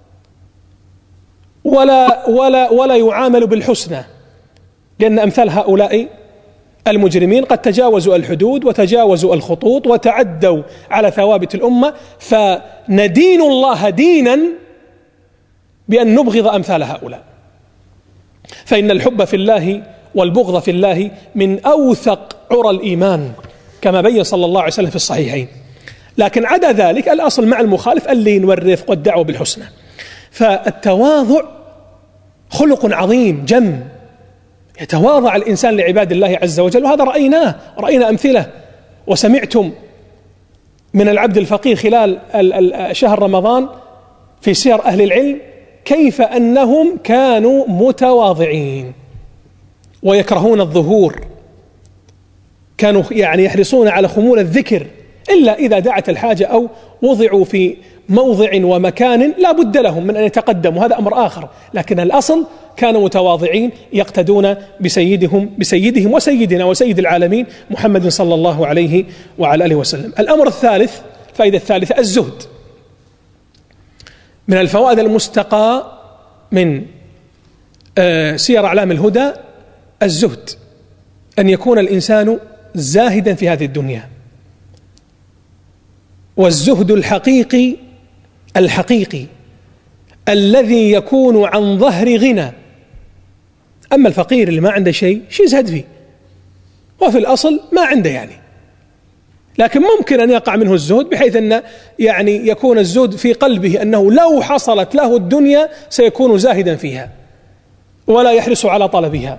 ولا ولا ولا يعامل بالحسنى، لأن أمثال هؤلاء المجرمين قد تجاوزوا الحدود وتجاوزوا الخطوط وتعدوا على ثوابت الأمة، فندين الله دينا بأن نبغض أمثال هؤلاء. فإن الحب في الله والبغض في الله من أوثق عرى الإيمان كما بين صلى الله عليه وسلم في الصحيحين. لكن عدا ذلك الأصل مع المخالف اللين والرفق والدعوة بالحسنى. فالتواضع خلق عظيم جم، يتواضع الإنسان لعباد الله عز وجل، وهذا رأيناه، رأينا أمثلة وسمعتم من العبد الفقير خلال شهر رمضان في سير أهل العلم كيف أنهم كانوا متواضعين ويكرهون الظهور، كانوا يعني يحرصون على خمول الذكر إلا إذا دعت الحاجة أو وضعوا في موضع ومكان لا بد لهم من أن يتقدموا، هذا أمر آخر، لكن الأصل كانوا متواضعين يقتدون بسيدهم بسيدهم وسيدنا وسيد العالمين محمد صلى الله عليه وعلى آله وسلم. الأمر الثالث، الفائدة الثالثة الزهد. من الفوائد المستقاة من سير أعلام الهدى الزهد، أن يكون الإنسان زاهدا في هذه الدنيا. والزهد الحقيقي الحقيقي الذي يكون عن ظهر غنى. أما الفقير اللي ما عنده شيء شو يزهد فيه؟ وفي الأصل ما عنده يعني، لكن ممكن أن يقع منه الزهد بحيث أن يعني يكون الزهد في قلبه أنه لو حصلت له الدنيا سيكون زاهدا فيها ولا يحرص على طلبها.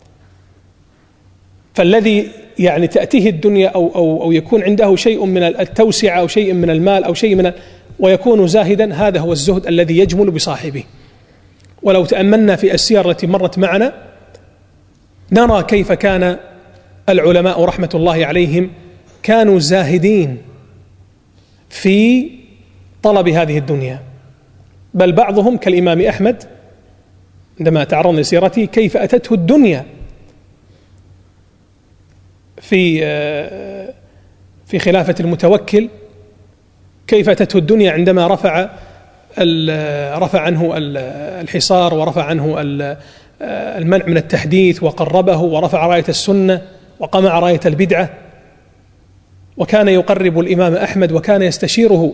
فالذي يعني تأتيه الدنيا أو, أو, أو يكون عنده شيء من التوسعة أو شيء من المال أو شيء من ويكون زاهدا، هذا هو الزهد الذي يجمل بصاحبه. ولو تأملنا في السير التي مرت معنا نرى كيف كان العلماء رحمة الله عليهم كانوا زاهدين في طلب هذه الدنيا، بل بعضهم كالإمام أحمد عندما تعرضنا لسيرته كيف أتته الدنيا في في خلافة المتوكل، كيف أتته الدنيا عندما رفع رفع عنه الحصار ورفع عنه المنع من التحديث وقربه ورفع راية السنة وقمع راية البدعة، وكان يقرب الإمام أحمد وكان يستشيره،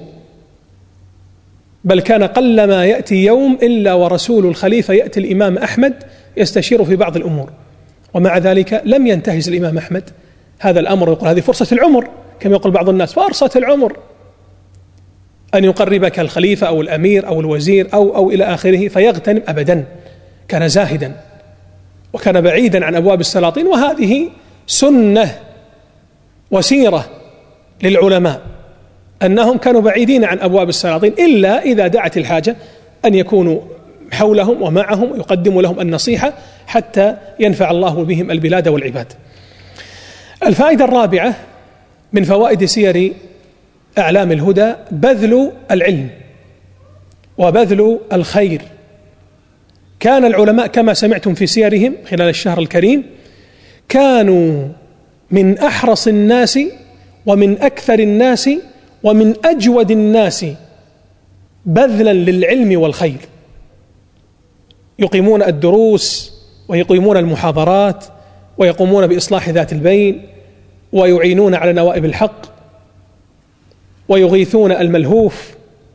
بل كان قلما يأتي يوم إلا ورسول الخليفة يأتي الإمام أحمد يستشير في بعض الأمور، ومع ذلك لم ينتهز الإمام أحمد هذا الأمر، يقول هذه فرصة العمر كما يقول بعض الناس، فرصة العمر أن يقربك الخليفة أو الأمير أو الوزير أو أو إلى آخره فيغتنم. أبدا، كان زاهدا وكان بعيدا عن أبواب السلاطين، وهذه سنة وسيرة للعلماء أنهم كانوا بعيدين عن أبواب السلاطين إلا إذا دعت الحاجة أن يكونوا حولهم ومعهم ويقدموا لهم النصيحة حتى ينفع الله بهم البلاد والعباد. الفائدة الرابعة من فوائد سير أعلام الهدى بذل العلم وبذل الخير، كان العلماء كما سمعتم في سيرهم خلال الشهر الكريم كانوا من أحرص الناس ومن أكثر الناس ومن أجود الناس بذلا للعلم والخير، يقيمون الدروس ويقيمون المحاضرات ويقومون بإصلاح ذات البين ويعينون على نوائب الحق ويغيثون الملهوف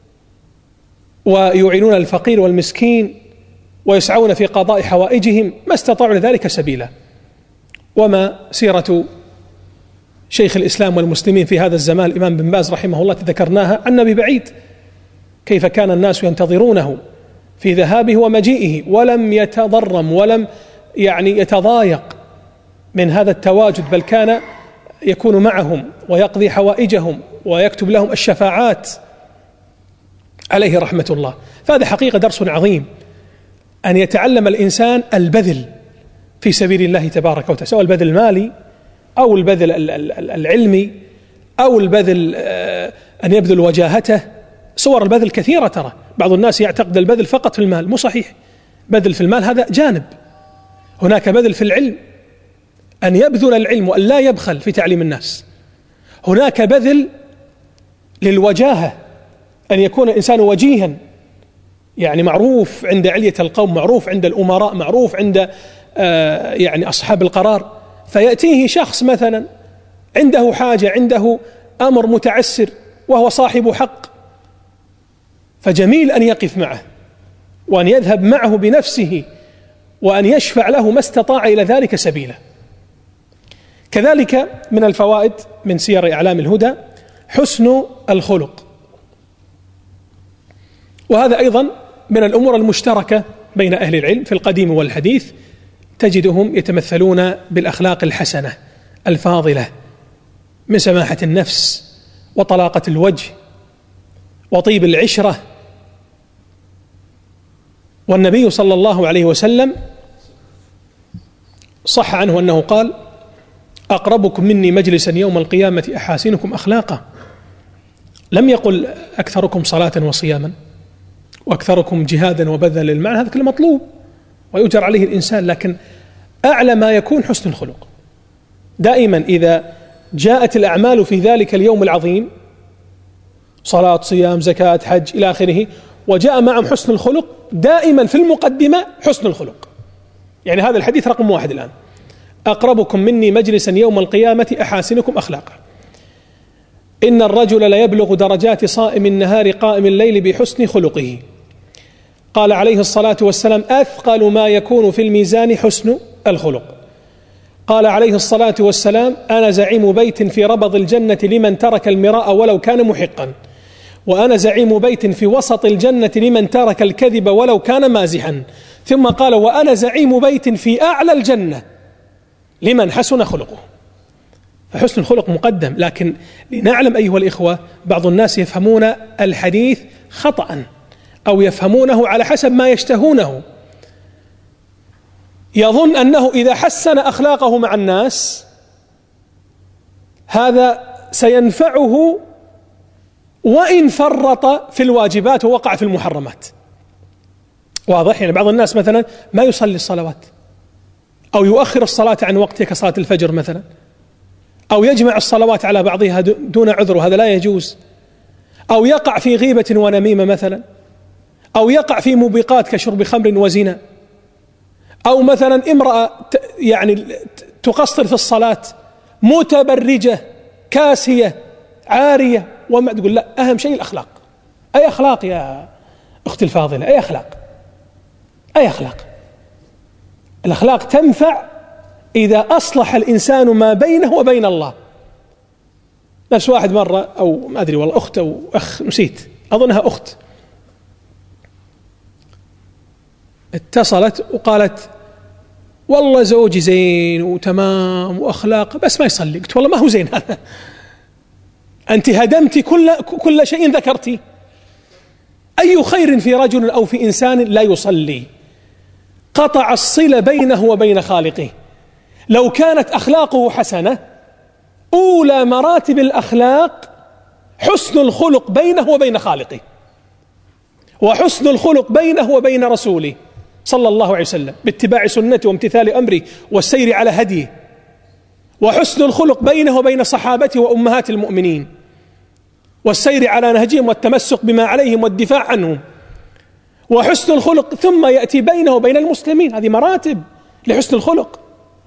ويعينون الفقير والمسكين ويسعون في قضاء حوائجهم ما استطاعوا لذلك سبيلا. وما سيرة شيخ الإسلام والمسلمين في هذا الزمان الإمام بن باز رحمه الله تذكرناها عنا ببعيد، كيف كان الناس ينتظرونه في ذهابه ومجيئه ولم يتضرم ولم يعني يتضايق من هذا التواجد، بل كان يكون معهم ويقضي حوائجهم ويكتب لهم الشفاعات عليه رحمة الله. فهذا حقيقة درس عظيم أن يتعلم الإنسان البذل في سبيل الله تبارك وتعالى، سواء البذل المالي أو البذل العلمي أو البذل أن يبذل وجاهته. صور البذل كثيرة ترى، بعض الناس يعتقد البذل فقط في المال، مو صحيح. بذل في المال هذا جانب، هناك بذل في العلم، أن يبذل العلم وأن لا يبخل في تعليم الناس. هناك بذل للوجاهة، أن يكون الإنسان وجيها، يعني معروف عند علية القوم، معروف عند الأمراء، معروف عند آه يعني أصحاب القرار، فيأتيه شخص مثلا عنده حاجة، عنده أمر متعسر وهو صاحب حق، فجميل أن يقف معه وأن يذهب معه بنفسه وأن يشفع له ما استطاع إلى ذلك سبيلا. كذلك من الفوائد من سير أعلام الهدى حسن الخلق، وهذا أيضا من الأمور المشتركة بين أهل العلم في القديم والحديث، تجدهم يتمثلون بالأخلاق الحسنة الفاضلة من سماحة النفس وطلاقة الوجه وطيب العشرة. والنبي صلى الله عليه وسلم صح عنه أنه قال: أقربكم مني مجلسا يوم القيامة أحاسنكم أخلاقا. لم يقل أكثركم صلاة وصياما وأكثركم جهادا وبذلا للمعنى، هذا كله مطلوب ويؤجر عليه الإنسان، لكن أعلى ما يكون حسن الخلق. دائما إذا جاءت الأعمال في ذلك اليوم العظيم، صلاة صيام زكاة حج إلى آخره، وجاء معهم حسن الخلق، دائما في المقدمة حسن الخلق. يعني هذا الحديث رقم واحد الآن: أقربكم مني مجلسا يوم القيامة أحاسنكم أخلاقا. إن الرجل لا يبلغ درجات صائم النهار قائم الليل بحسن خلقه. قال عليه الصلاة والسلام: أثقل ما يكون في الميزان حسن الخلق. قال عليه الصلاة والسلام: أنا زعيم بيت في ربض الجنة لمن ترك المراء ولو كان محقا، وأنا زعيم بيت في وسط الجنة لمن ترك الكذب ولو كان مازحا. ثم قال: وأنا زعيم بيت في أعلى الجنة لمن حسن خلقه. فحسن الخلق مقدم، لكن لنعلم أيها الإخوة بعض الناس يفهمون الحديث خطأ أو يفهمونه على حسب ما يشتهونه. يظن أنه إذا حسن أخلاقه مع الناس هذا سينفعه وإن فرط في الواجبات ووقع في المحرمات. واضح؟ يعني بعض الناس مثلا ما يصلي الصلوات أو يؤخر الصلاة عن وقتها كصلاة الفجر مثلا، أو يجمع الصلوات على بعضها دون عذر، وهذا لا يجوز، أو يقع في غيبة ونميمة مثلا، أو يقع في موبقات كشرب خمر وزنا، أو مثلا امرأة يعني تقصر في الصلاة متبرجة كاسية عارية، وما تقول لا، أهم شيء الأخلاق. أي أخلاق يا أختي الفاضلة؟ أي أخلاق؟ أي أخلاق؟ الأخلاق تنفع إذا أصلح الإنسان ما بينه وبين الله. نفس واحد مرة، أو ما أدري والله أخت أو أخ، نسيت، أظنها أخت، اتصلت وقالت: والله زوجي زين وتمام وأخلاق بس ما يصلي. قلت: والله ما هو زين هذا، أنت هدمت كل كل شيء ذكرتي. أي خير في رجل أو في إنسان لا يصلي؟ قطع الصلة بينه وبين خالقه. لو كانت أخلاقه حسنة، أولى مراتب الأخلاق حسن الخلق بينه وبين خالقه، وحسن الخلق بينه وبين رسوله، صلى الله عليه وسلم باتباع سنته وامتثال أمره والسير على هديه، وحسن الخلق بينه وبين صحابته وأمهات المؤمنين، والسير على نهجهم والتمسك بما عليهم والدفاع عنهم، وحسن الخلق ثم يأتي بينه وبين المسلمين. هذه مراتب لحسن الخلق.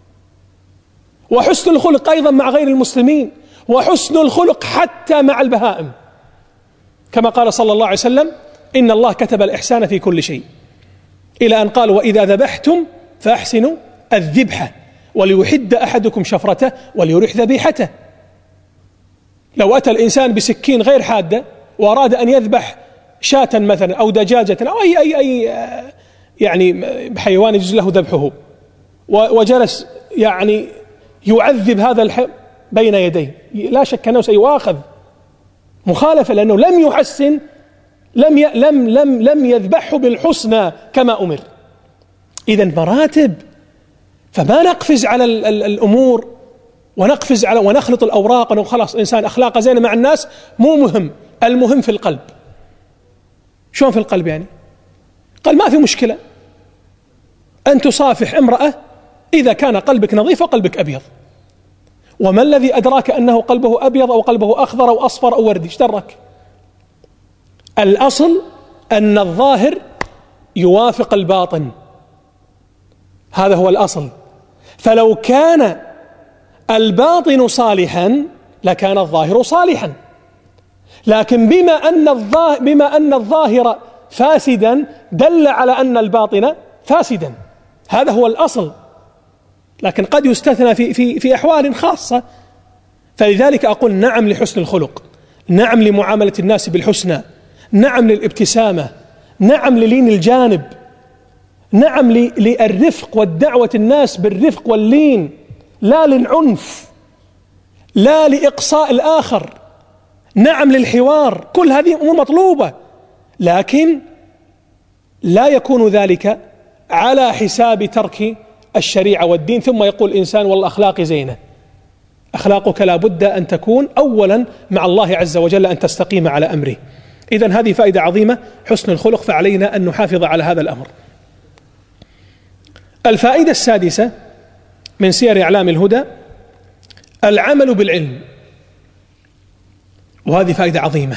وحسن الخلق أيضا مع غير المسلمين، وحسن الخلق حتى مع البهائم، كما قال صلى الله عليه وسلم: إن الله كتب الإحسان في كل شيء، إلى أن قال: وإذا ذبحتم فأحسنوا الذبحة وليحد أحدكم شفرته وليرح ذبيحته. لو أتى الإنسان بسكين غير حادة وأراد أن يذبح شاة مثلا أو دجاجة أو أي أي أي يعني حيوان يجوز له ذبحه، وجلس يعني يعذب هذا الحب بين يديه، لا شك أنه سيؤاخذ مخالفة، لأنه لم يحسن، لم ي... لم لم لم يذبحه بالحسنى كما أمر. إذن مراتب، فما نقفز على ال ال الأمور ونقفز على ونخلط الأوراق ونقول خلاص إنسان أخلاقه زينة مع الناس، مو مهم، المهم في القلب. شلون في القلب يعني؟ قال ما في مشكلة أن تصافح امرأة إذا كان قلبك نظيف وقلبك أبيض. وما الذي أدراك أنه قلبه أبيض أو قلبه أخضر أو أصفر أو وردي؟ ايش درك؟ الأصل أن الظاهر يوافق الباطن، هذا هو الأصل. فلو كان الباطن صالحا لكان الظاهر صالحا، لكن بما أن الظاهر, بما أن الظاهر فاسدا دل على أن الباطن فاسدا، هذا هو الأصل. لكن قد يستثنى في, في, في أحوال خاصة. فلذلك أقول نعم لحسن الخلق، نعم لمعاملة الناس بالحسنى، نعم للابتسامة، نعم للين الجانب، نعم للرفق والدعوة الناس بالرفق واللين، لا للعنف، لا لإقصاء الآخر، نعم للحوار. كل هذه أمور مطلوبة، لكن لا يكون ذلك على حساب ترك الشريعة والدين. ثم يقول الإنسان والله أخلاقي زينة. أخلاقك لا بد أن تكون أولا مع الله عز وجل، أن تستقيم على أمره. إذن هذه فائدة عظيمة، حسن الخلق، فعلينا أن نحافظ على هذا الأمر. الفائدة السادسة من سير أعلام الهدى العمل بالعلم، وهذه فائدة عظيمة.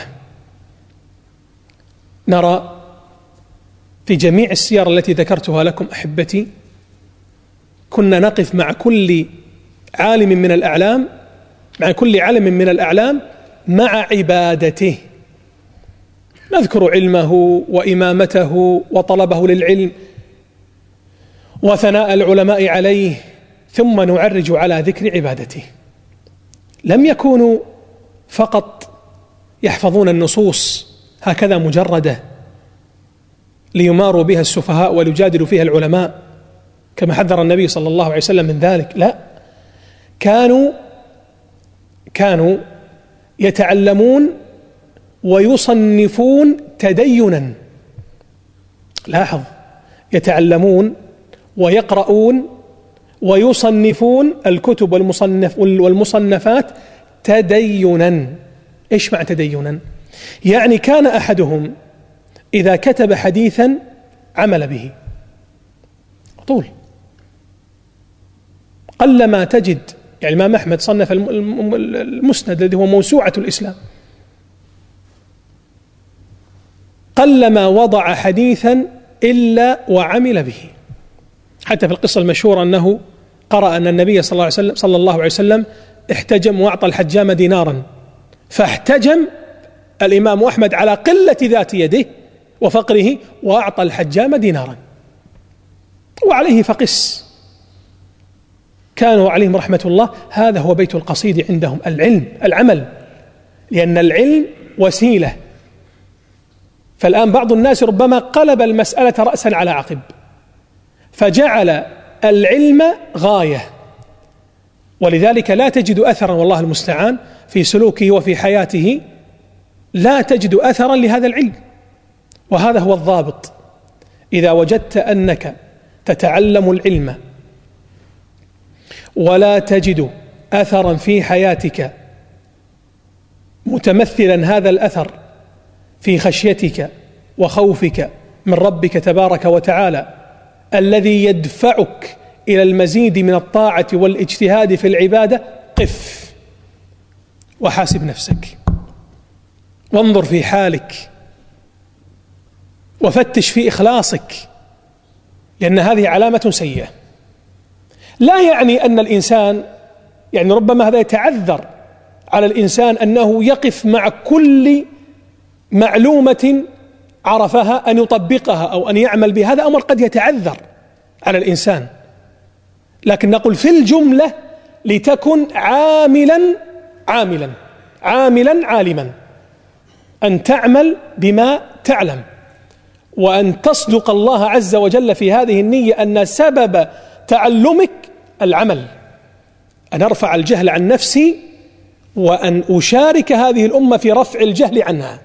نرى في جميع السير التي ذكرتها لكم أحبتي كنا نقف مع كل عالم من الأعلام مع كل علم من الأعلام مع عبادته، نذكر علمه وإمامته وطلبه للعلم وثناء العلماء عليه، ثم نعرج على ذكر عبادته. لم يكونوا فقط يحفظون النصوص هكذا مجردة ليماروا بها السفهاء وليجادلوا فيها العلماء كما حذر النبي صلى الله عليه وسلم من ذلك، لا، كانوا كانوا يتعلمون ويصنفون تدينا. لاحظ، يتعلمون ويقرؤون ويصنفون الكتب والمصنف والمصنفات تدينا. إيش معنى تدينا؟ يعني كان أحدهم إذا كتب حديثا عمل به طول. قلما تجد، يعني الإمام أحمد صنف المسند الذي هو موسوعة الإسلام، قلما وضع حديثا إلا وعمل به. حتى في القصة المشهورة أنه قرأ أن النبي صلى الله عليه وسلم, صلى الله عليه وسلم احتجم وأعطى الحجام دينارا، فاحتجم الإمام أحمد على قلة ذات يده وفقره وأعطى الحجام دينارا، وعليه فقس. كانوا عليهم رحمة الله هذا هو بيت القصيد عندهم، العلم، العمل، لأن العلم وسيلة. فالآن بعض الناس ربما قلب المسألة رأسا على عقب، فجعل العلم غاية، ولذلك لا تجد أثرا، والله المستعان، في سلوكه وفي حياته لا تجد أثرا لهذا العلم. وهذا هو الضابط. إذا وجدت أنك تتعلم العلم ولا تجد أثرا في حياتك متمثلا هذا الأثر في خشيتك وخوفك من ربك تبارك وتعالى الذي يدفعك إلى المزيد من الطاعة والاجتهاد في العبادة، قف وحاسب نفسك وانظر في حالك وفتش في إخلاصك، لأن هذه علامة سيئة. لا يعني أن الإنسان، يعني ربما هذا يتعذر على الإنسان أنه يقف مع كل معلومة عرفها أن يطبقها أو أن يعمل بها، هذا أمر قد يتعذر على الإنسان، لكن نقول في الجملة لتكن عاملا عاملا عاملا عالما، أن تعمل بما تعلم، وأن تصدق الله عز وجل في هذه النية أن سبب تعلمك العمل، أن أرفع الجهل عن نفسي وأن أشارك هذه الأمة في رفع الجهل عنها.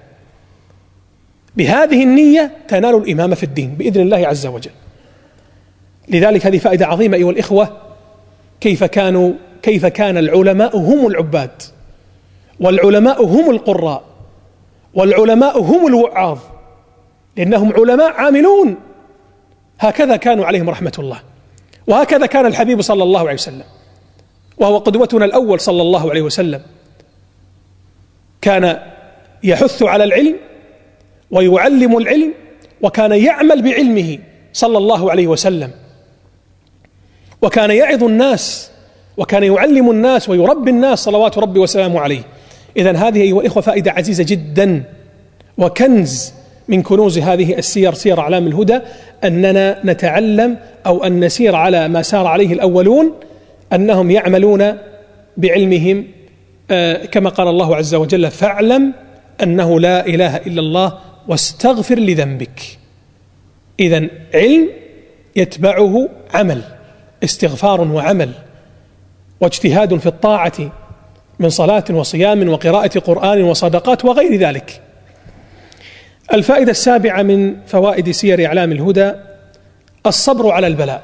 بهذه النية تنال الإمامة في الدين بإذن الله عز وجل. لذلك هذه فائدة عظيمة أيها الإخوة، كيف كانوا كيف كان العلماء هم العباد، والعلماء هم القراء، والعلماء هم الوعاظ، لأنهم علماء عاملون. هكذا كانوا عليهم رحمة الله، وهكذا كان الحبيب صلى الله عليه وسلم، وهو قدوتنا الأول صلى الله عليه وسلم، كان يحث على العلم ويعلم العلم، وكان يعمل بعلمه صلى الله عليه وسلم، وكان يعظ الناس، وكان يعلم الناس ويربي الناس صلوات ربي وسلامه عليه. إذن هذه أيها الإخوة فائدة عزيزة جدا وكنز من كنوز هذه السير، سير أعلام الهدى، أننا نتعلم أو أن نسير على ما سار عليه الأولون، أنهم يعملون بعلمهم آه كما قال الله عز وجل: فاعلم أنه لا إله إلا الله واستغفر لذنبك. إذن علم يتبعه عمل، استغفار وعمل واجتهاد في الطاعة من صلاة وصيام وقراءة قرآن وصدقات وغير ذلك. الفائدة السابعة من فوائد سير أعلام الهدى: الصبر على البلاء.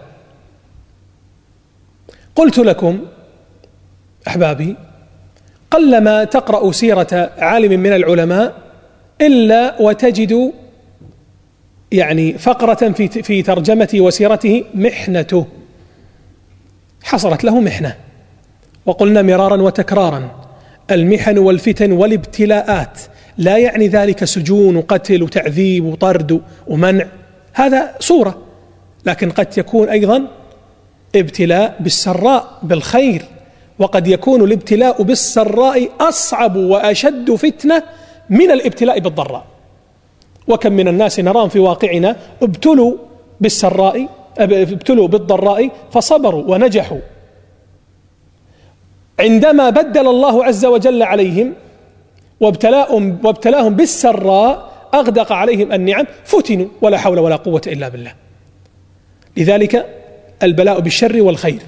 قلت لكم أحبابي قلما تقرأ سيرة عالم من العلماء إلا وتجد يعني فقرة في في ترجمته وسيرته محنته، حصلت له محنة. وقلنا مرارا وتكرارا: المحن والفتن والابتلاءات لا يعني ذلك سجون وقتل وتعذيب وطرد ومنع، هذا صورة، لكن قد يكون أيضا ابتلاء بالسراء بالخير، وقد يكون الابتلاء بالسراء أصعب وأشد فتنة من الابتلاء بالضراء. وكم من الناس نراهم في واقعنا ابتلوا بالسراء ابتلوا بالضراء فصبروا ونجحوا، عندما بدل الله عز وجل عليهم وابتلاهم, وابتلاهم بالسراء أغدق عليهم النعم فتنوا ولا حول ولا قوة إلا بالله. لذلك البلاء بالشر والخير.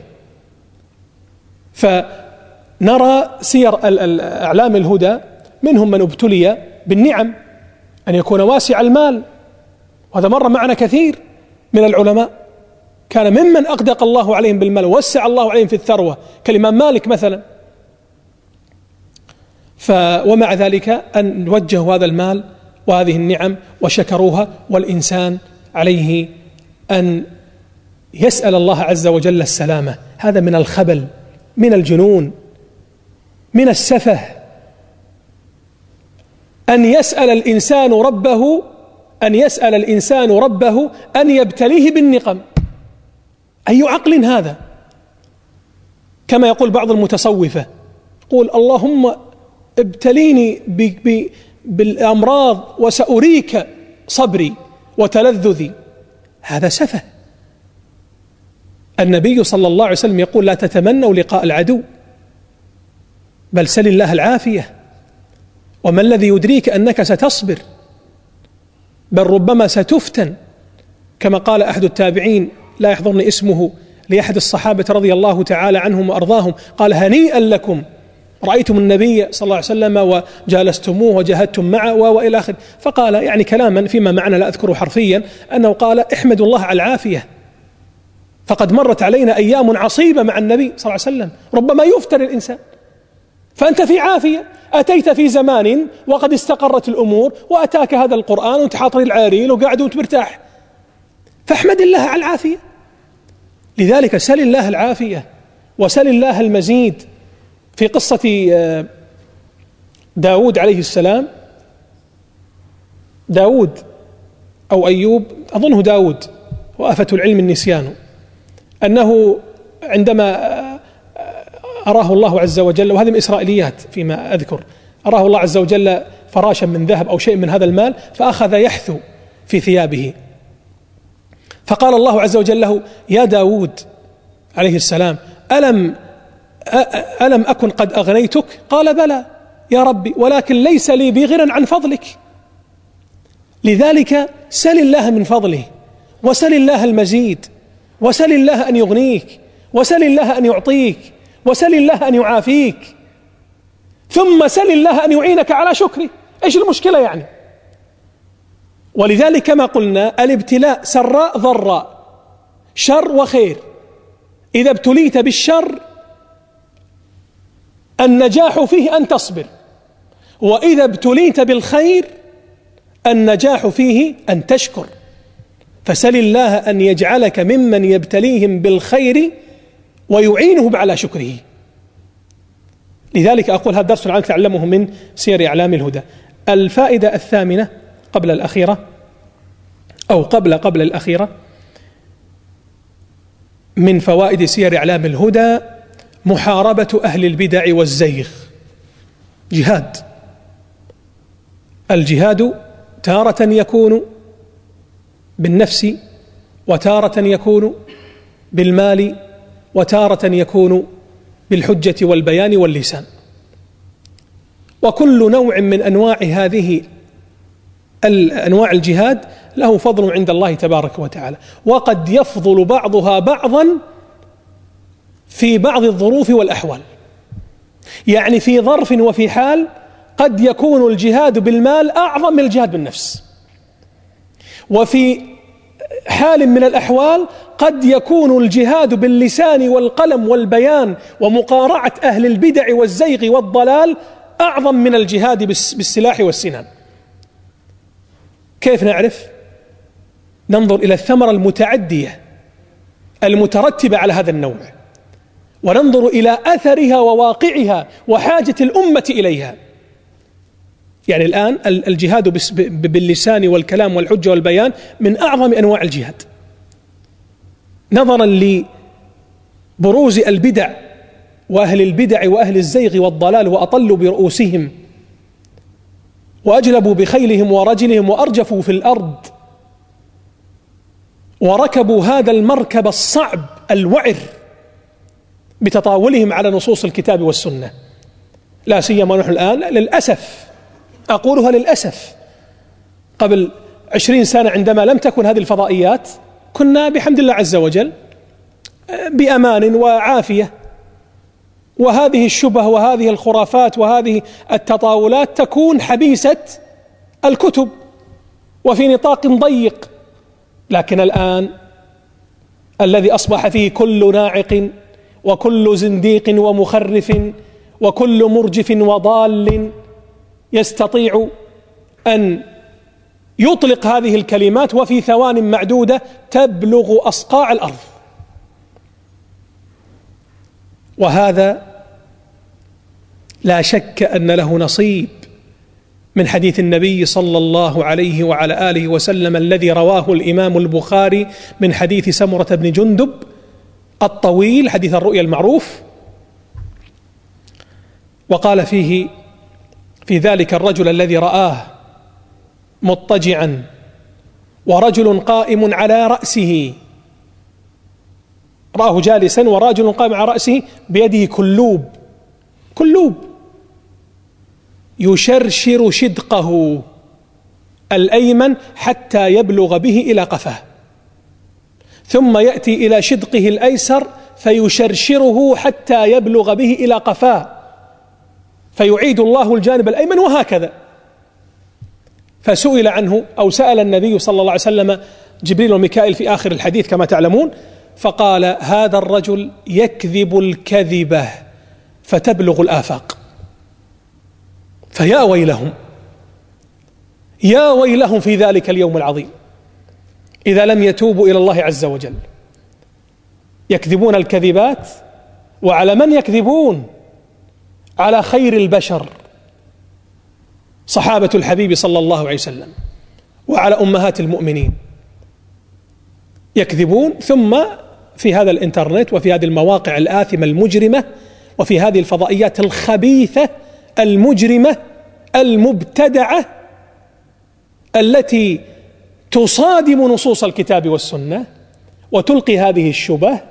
فنرى سير أعلام الهدى منهم من ابتلي بالنعم، أن يكون واسع المال، وهذا مر معنا كثير من العلماء، كان ممن أغدق الله عليهم بالمال ووسع الله عليهم في الثروة كالإمام مالك مثلا. ف ومع ذلك أن وجهوا هذا المال وهذه النعم وشكروها، والإنسان عليه أن يسأل الله عز وجل السلامة. هذا من الخبل، من الجنون، من السفه، أن يسأل الإنسان ربه أن يسأل الإنسان ربه أن يبتليه بالنقم. أي عقل هذا؟ كما يقول بعض المتصوفة، يقول: اللهم ابتليني ب ب بالأمراض وسأريك صبري وتلذذي. هذا سفه. النبي صلى الله عليه وسلم يقول: لا تتمنوا لقاء العدو، بل سل الله العافية، وما الذي يدريك أنك ستصبر، بل ربما ستفتن. كما قال أحد التابعين لا يحضرني اسمه لأحد الصحابة رضي الله تعالى عنهم وأرضاهم، قال: هنيئا لكم رأيتم النبي صلى الله عليه وسلم وجالستموه وجاهدتم معه وإلى آخره. فقال يعني كلاما فيما معنى لا أذكره حرفيا، أنه قال: احمدوا الله على العافية، فقد مرت علينا أيام عصيبة مع النبي صلى الله عليه وسلم، ربما يفتن الإنسان، فأنت في عافية، أتيت في زمان وقد استقرت الأمور وأتاك هذا القرآن وانت حاطر العارين وقاعد وانت مرتاح. فاحمد الله على العافية. لذلك سل الله العافية وسل الله المزيد. في قصة داود عليه السلام، داود أو أيوب، أظنه داود، وآفة العلم النسيان، أنه عندما أراه الله عز وجل، وهذه من الإسرائيليات فيما أذكر، أراه الله عز وجل فراشا من ذهب أو شيء من هذا المال، فأخذ يحثو في ثيابه، فقال الله عز وجل له: يا داود عليه السلام، ألم ألم أكن قد أغنيتك؟ قال: بلى يا ربي، ولكن ليس لي بغنى عن فضلك. لذلك سل الله من فضله، وسل الله المزيد، وسل الله أن يغنيك، وسل الله أن يعطيك، وسل الله أن يعافيك، ثم سل الله أن يعينك على شكره. إيش المشكلة يعني؟ ولذلك كما قلنا الابتلاء سراء ضراء، شر وخير. إذا ابتليت بالشر النجاح فيه أن تصبر، وإذا ابتليت بالخير النجاح فيه أن تشكر. فسل الله أن يجعلك ممن يبتليهم بالخير ويعينهم على شكره. لذلك أقول هذا درس الآن تعلمه من سير أعلام الهدى. الفائدة الثامنة قبل الأخيرة أو قبل قبل الأخيرة من فوائد سير أعلام الهدى: محاربة أهل البدع والزيغ. جهاد. الجهاد تارة يكون بالنفس، وتارة يكون بالمال، وتارة يكون بالحجة والبيان واللسان. وكل نوع من أنواع هذه الأنواع الجهاد له فضل عند الله تبارك وتعالى، وقد يفضل بعضها بعضا في بعض الظروف والأحوال. يعني في ظرف وفي حال قد يكون الجهاد بالمال أعظم من الجهاد بالنفس، وفي حال من الأحوال قد يكون الجهاد باللسان والقلم والبيان ومقارعة أهل البدع والزيغ والضلال أعظم من الجهاد بالسلاح والسنان. كيف نعرف؟ ننظر إلى الثمرة المتعدية المترتبة على هذا النوع، وننظر إلى أثرها وواقعها وحاجة الأمة إليها. يعني الآن الجهاد باللسان والكلام والحجة والبيان من أعظم أنواع الجهاد، نظرا لبروز البدع وأهل البدع وأهل الزيغ والضلال، وأطلوا برؤوسهم وأجلبوا بخيلهم ورجلهم وأرجفوا في الأرض، وركبوا هذا المركب الصعب الوعر بتطاولهم على نصوص الكتاب والسنة. لا سيما نحن الآن للأسف، أقولها للأسف، قبل عشرين سنة عندما لم تكن هذه الفضائيات كنا بحمد الله عز وجل بأمان وعافية، وهذه الشبه وهذه الخرافات وهذه التطاولات تكون حبيسة الكتب وفي نطاق ضيق. لكن الآن الذي أصبح فيه كل ناعق وكل زنديق ومخرف وكل مرجف وضال يستطيع أن يطلق هذه الكلمات وفي ثوان معدودة تبلغ أصقاع الأرض. وهذا لا شك أن له نصيب من حديث النبي صلى الله عليه وعلى آله وسلم الذي رواه الإمام البخاري من حديث سمرة بن جندب الطويل، حديث الرؤيا المعروف، وقال فيه في ذلك الرجل الذي رآه مضطجعا ورجل قائم على رأسه، رآه جالسا ورجل قائم على رأسه بيده كلوب كلوب يشرشر شدقه الأيمن حتى يبلغ به إلى قفاه، ثم يأتي إلى شدقه الأيسر فيشرشره حتى يبلغ به إلى قفاه، فيعيد الله الجانب الأيمن، وهكذا. فسئل عنه أو سأل النبي صلى الله عليه وسلم جبريل وميكائيل في آخر الحديث كما تعلمون، فقال: هذا الرجل يكذب الكذبة فتبلغ الآفاق. فيا ويلهم يا ويلهم في ذلك اليوم العظيم. إذا لم يتوبوا إلى الله عز وجل. يكذبون الكذبات، وعلى من يكذبون؟ على خير البشر صحابة الحبيب صلى الله عليه وسلم، وعلى أمهات المؤمنين يكذبون. ثم في هذا الإنترنت وفي هذه المواقع الآثمة المجرمة وفي هذه الفضائيات الخبيثة المجرمة المبتدعة التي تصادم نصوص الكتاب والسنة وتلقي هذه الشبه،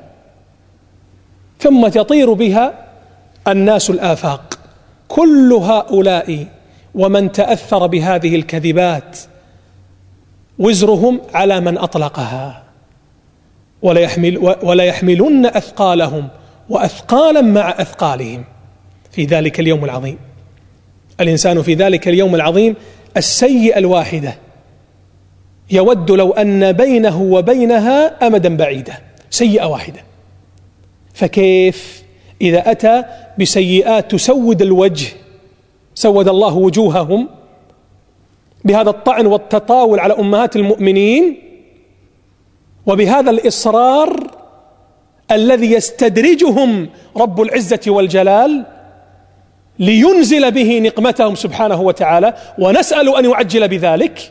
ثم تطير بها الناس الآفاق. كل هؤلاء ومن تأثر بهذه الكذبات وزرهم على من أطلقها، ولا يحمل ولا يحملن أثقالهم وأثقالا مع أثقالهم في ذلك اليوم العظيم. الإنسان في ذلك اليوم العظيم السيئة الواحدة يود لو أن بينه وبينها أمدا بعيدا، سيئة واحدة. فكيف إذا أتى بسيئات تسود الوجه؟ سود الله وجوههم بهذا الطعن والتطاول على أمهات المؤمنين، وبهذا الإصرار الذي يستدرجهم رب العزة والجلال لينزل به نقمتهم سبحانه وتعالى، ونسأل أن يعجل بذلك.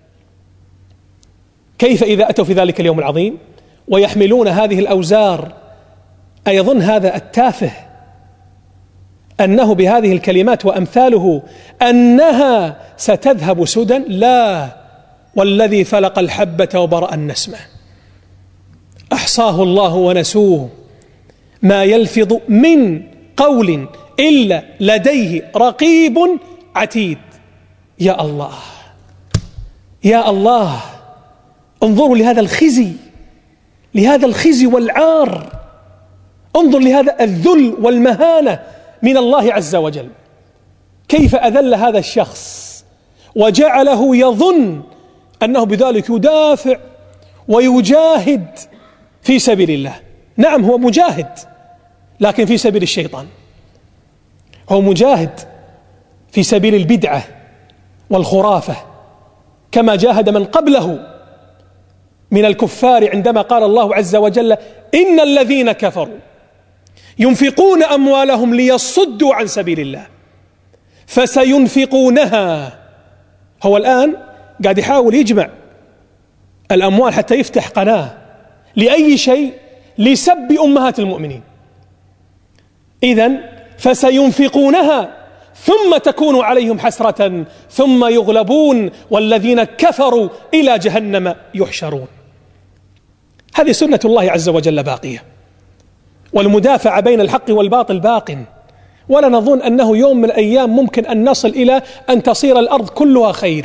كيف إذا أتوا في ذلك اليوم العظيم ويحملون هذه الأوزار؟ أيظن هذا التافه أنه بهذه الكلمات وأمثاله أنها ستذهب سدى؟ لا، والذي فلق الحبة وبرأ النسمة أحصاه الله ونسوه، ما يلفظ من قول إلا لديه رقيب عتيد. يا الله يا الله، انظروا لهذا الخزي، لهذا الخزي والعار، انظر لهذا الذل والمهانة من الله عز وجل. كيف أذل هذا الشخص وجعله يظن أنه بذلك يدافع ويجاهد في سبيل الله. نعم هو مجاهد، لكن في سبيل الشيطان. هو مجاهد في سبيل البدعة والخرافة، كما جاهد من قبله من الكفار عندما قال الله عز وجل: إن الذين كفروا ينفقون أموالهم ليصدوا عن سبيل الله فسينفقونها. هو الآن قاعد يحاول يجمع الأموال حتى يفتح قناة لأي شيء؟ لسب أمهات المؤمنين. إذن فسينفقونها ثم تكون عليهم حسرة ثم يغلبون والذين كفروا إلى جهنم يحشرون. هذه سنة الله عز وجل باقية، والمدافعة بين الحق والباطل باق، ولا نظن أنه يوم من الأيام ممكن أن نصل إلى أن تصير الأرض كلها خير.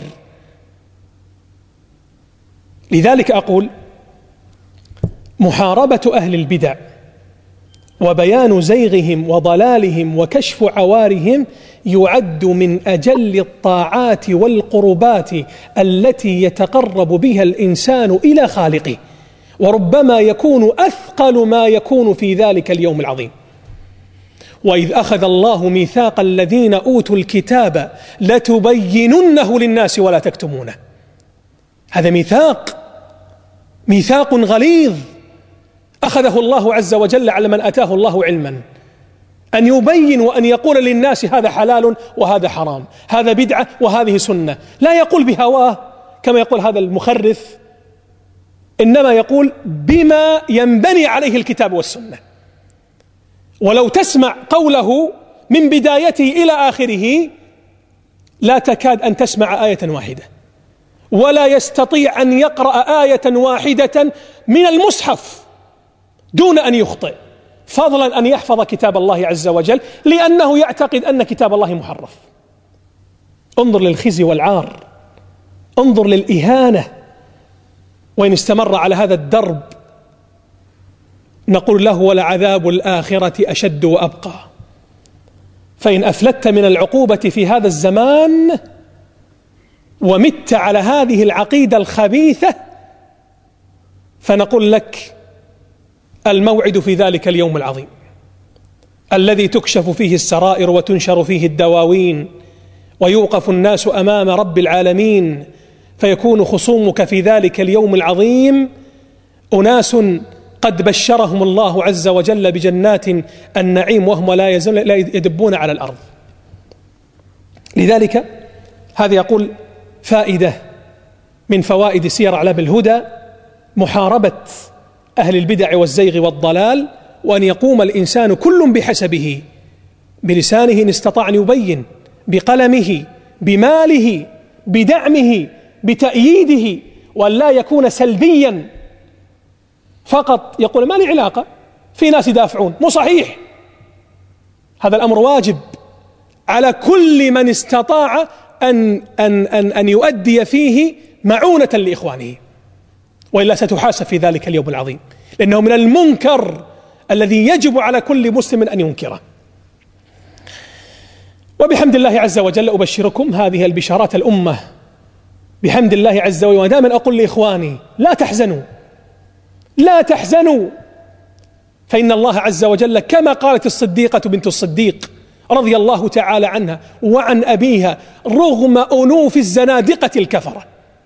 لذلك أقول: محاربة أهل البدع وبيان زيغهم وضلالهم وكشف عوارهم يعد من أجل الطاعات والقربات التي يتقرب بها الإنسان إلى خالقه، وربما يكون أثقل ما يكون في ذلك اليوم العظيم. وإذ أخذ الله ميثاق الذين أوتوا الكتاب لتبيننه للناس ولا تكتمونه. هذا ميثاق، ميثاق غليظ أخذه الله عز وجل على من أتاه الله علما، أن يبين وأن يقول للناس هذا حلال وهذا حرام، هذا بدعة وهذه سنة. لا يقول بهواه كما يقول هذا المخرف، إنما يقول بما ينبني عليه الكتاب والسنة. ولو تسمع قوله من بدايته إلى آخره لا تكاد أن تسمع آية واحدة، ولا يستطيع أن يقرأ آية واحدة من المصحف دون أن يخطئ، فضلا أن يحفظ كتاب الله عز وجل، لأنه يعتقد أن كتاب الله محرف. انظر للخزي والعار، انظر للإهانة. وإن استمر على هذا الدرب نقول له: ولعذاب الآخرة أشد وأبقى. فإن أفلت من العقوبة في هذا الزمان ومت على هذه العقيدة الخبيثة فنقول لك: الموعد في ذلك اليوم العظيم الذي تكشف فيه السرائر وتنشر فيه الدواوين ويوقف الناس أمام رب العالمين فيكون خصومك في ذلك اليوم العظيم أناس قد بشرهم الله عز وجل بجنات النعيم وهم لا يزالون لا يدبون على الأرض. لذلك هذا يقول فائدة من فوائد سير أعلام الهدى محاربة أهل البدع والزيغ والضلال، وأن يقوم الإنسان كل بحسبه، بلسانه إن استطاع أن يبين، بقلمه، بماله، بدعمه، بتأييده، وأن لا يكون سلبيا فقط يقول ما لي علاقة، في ناس يدافعون، مو صحيح. هذا الأمر واجب على كل من استطاع أن, أن, أن, أن يؤدي فيه معونة لإخوانه، وإلا ستحاسب في ذلك اليوم العظيم، لأنه من المنكر الذي يجب على كل مسلم أن ينكره. وبحمد الله عز وجل أبشركم هذه البشارات الأمة بحمد الله عز وجل. ودائما أقول لإخواني لا تحزنوا، لا تحزنوا، فإن الله عز وجل كما قالت الصديقة بنت الصديق رضي الله تعالى عنها وعن أبيها رغم أنوف الزنادقة الكفرة،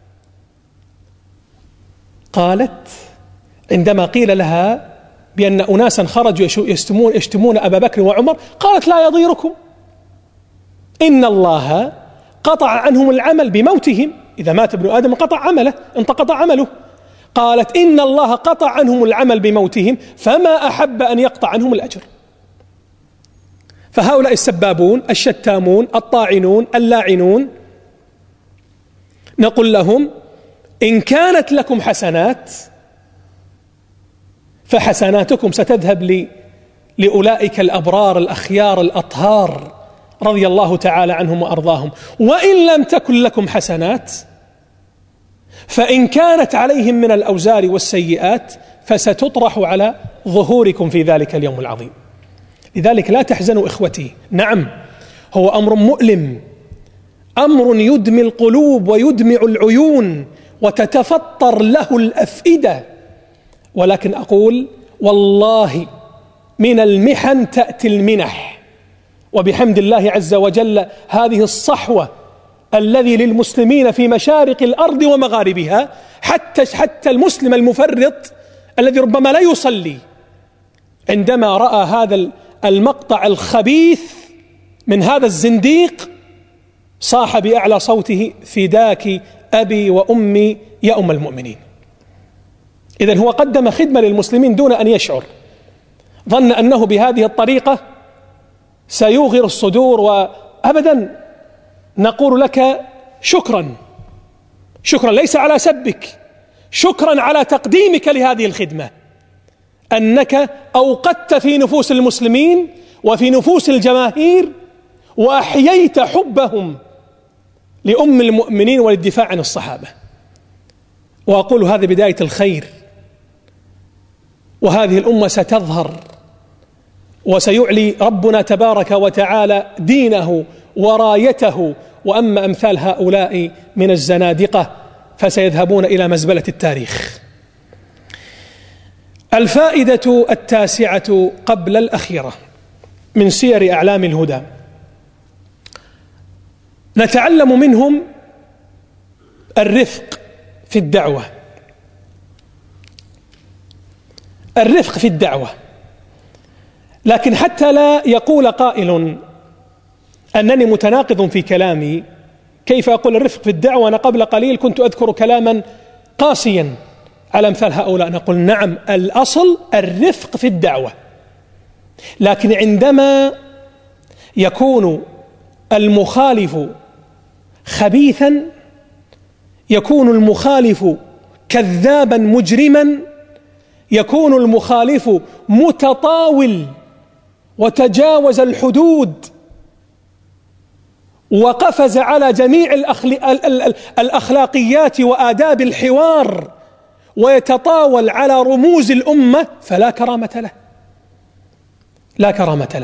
قالت عندما قيل لها بأن أناسا خرجوا يشتمون, يشتمون أبا بكر وعمر، قالت لا يضيركم، إن الله قطع عنهم العمل بموتهم، إذا مات ابن آدم انقطع عمله انقطع عمله. قالت إن الله قطع عنهم العمل بموتهم فما أحب أن يقطع عنهم الأجر. فهؤلاء السبابون الشتامون الطاعنون اللاعنون نقول لهم إن كانت لكم حسنات فحسناتكم ستذهب لأولئك الأبرار الأخيار الأطهار رضي الله تعالى عنهم وأرضاهم، وإن لم تكن لكم حسنات فإن كانت عليهم من الأوزار والسيئات فستطرح على ظهوركم في ذلك اليوم العظيم. لذلك لا تحزنوا إخوتي، نعم هو أمر مؤلم، أمر يدمي القلوب ويدمع العيون وتتفطر له الأفئدة، ولكن أقول والله من المحن تأتي المنح، وبحمد الله عز وجل هذه الصحوة الذي للمسلمين في مشارق الأرض ومغاربها، حتى حتى المسلم المفرط الذي ربما لا يصلي عندما رأى هذا المقطع الخبيث من هذا الزنديق صاح بأعلى صوته فداك أبي وأمي يا أم المؤمنين. إذن هو قدم خدمة للمسلمين دون أن يشعر، ظن أنه بهذه الطريقة سيوغر الصدور، وأبدا نقول لك شكرا، شكرا ليس على سبك، شكرا على تقديمك لهذه الخدمة، أنك أوقدت في نفوس المسلمين وفي نفوس الجماهير وأحييت حبهم لأم المؤمنين وللدفاع عن الصحابة. وأقول هذا بداية الخير، وهذه الأمة ستظهر وسيعلي ربنا تبارك وتعالى دينه ورايته، وأما أمثال هؤلاء من الزنادقة فسيذهبون إلى مزبلة التاريخ. الفائدة التاسعة قبل الأخيرة من سير أعلام الهدى، نتعلم منهم الرفق في الدعوة، الرفق في الدعوة. لكن حتى لا يقول قائل أنني متناقض في كلامي، كيف أقول الرفق في الدعوة أنا قبل قليل كنت أذكر كلاما قاسيا على أمثال هؤلاء؟ نقول نعم الأصل الرفق في الدعوة، لكن عندما يكون المخالف خبيثا، يكون المخالف كذابا مجرما، يكون المخالف متطاول وتجاوز الحدود وقفز على جميع الأخلاقيات وآداب الحوار ويتطاول على رموز الأمة، فلا كرامة له، لا كرامة له.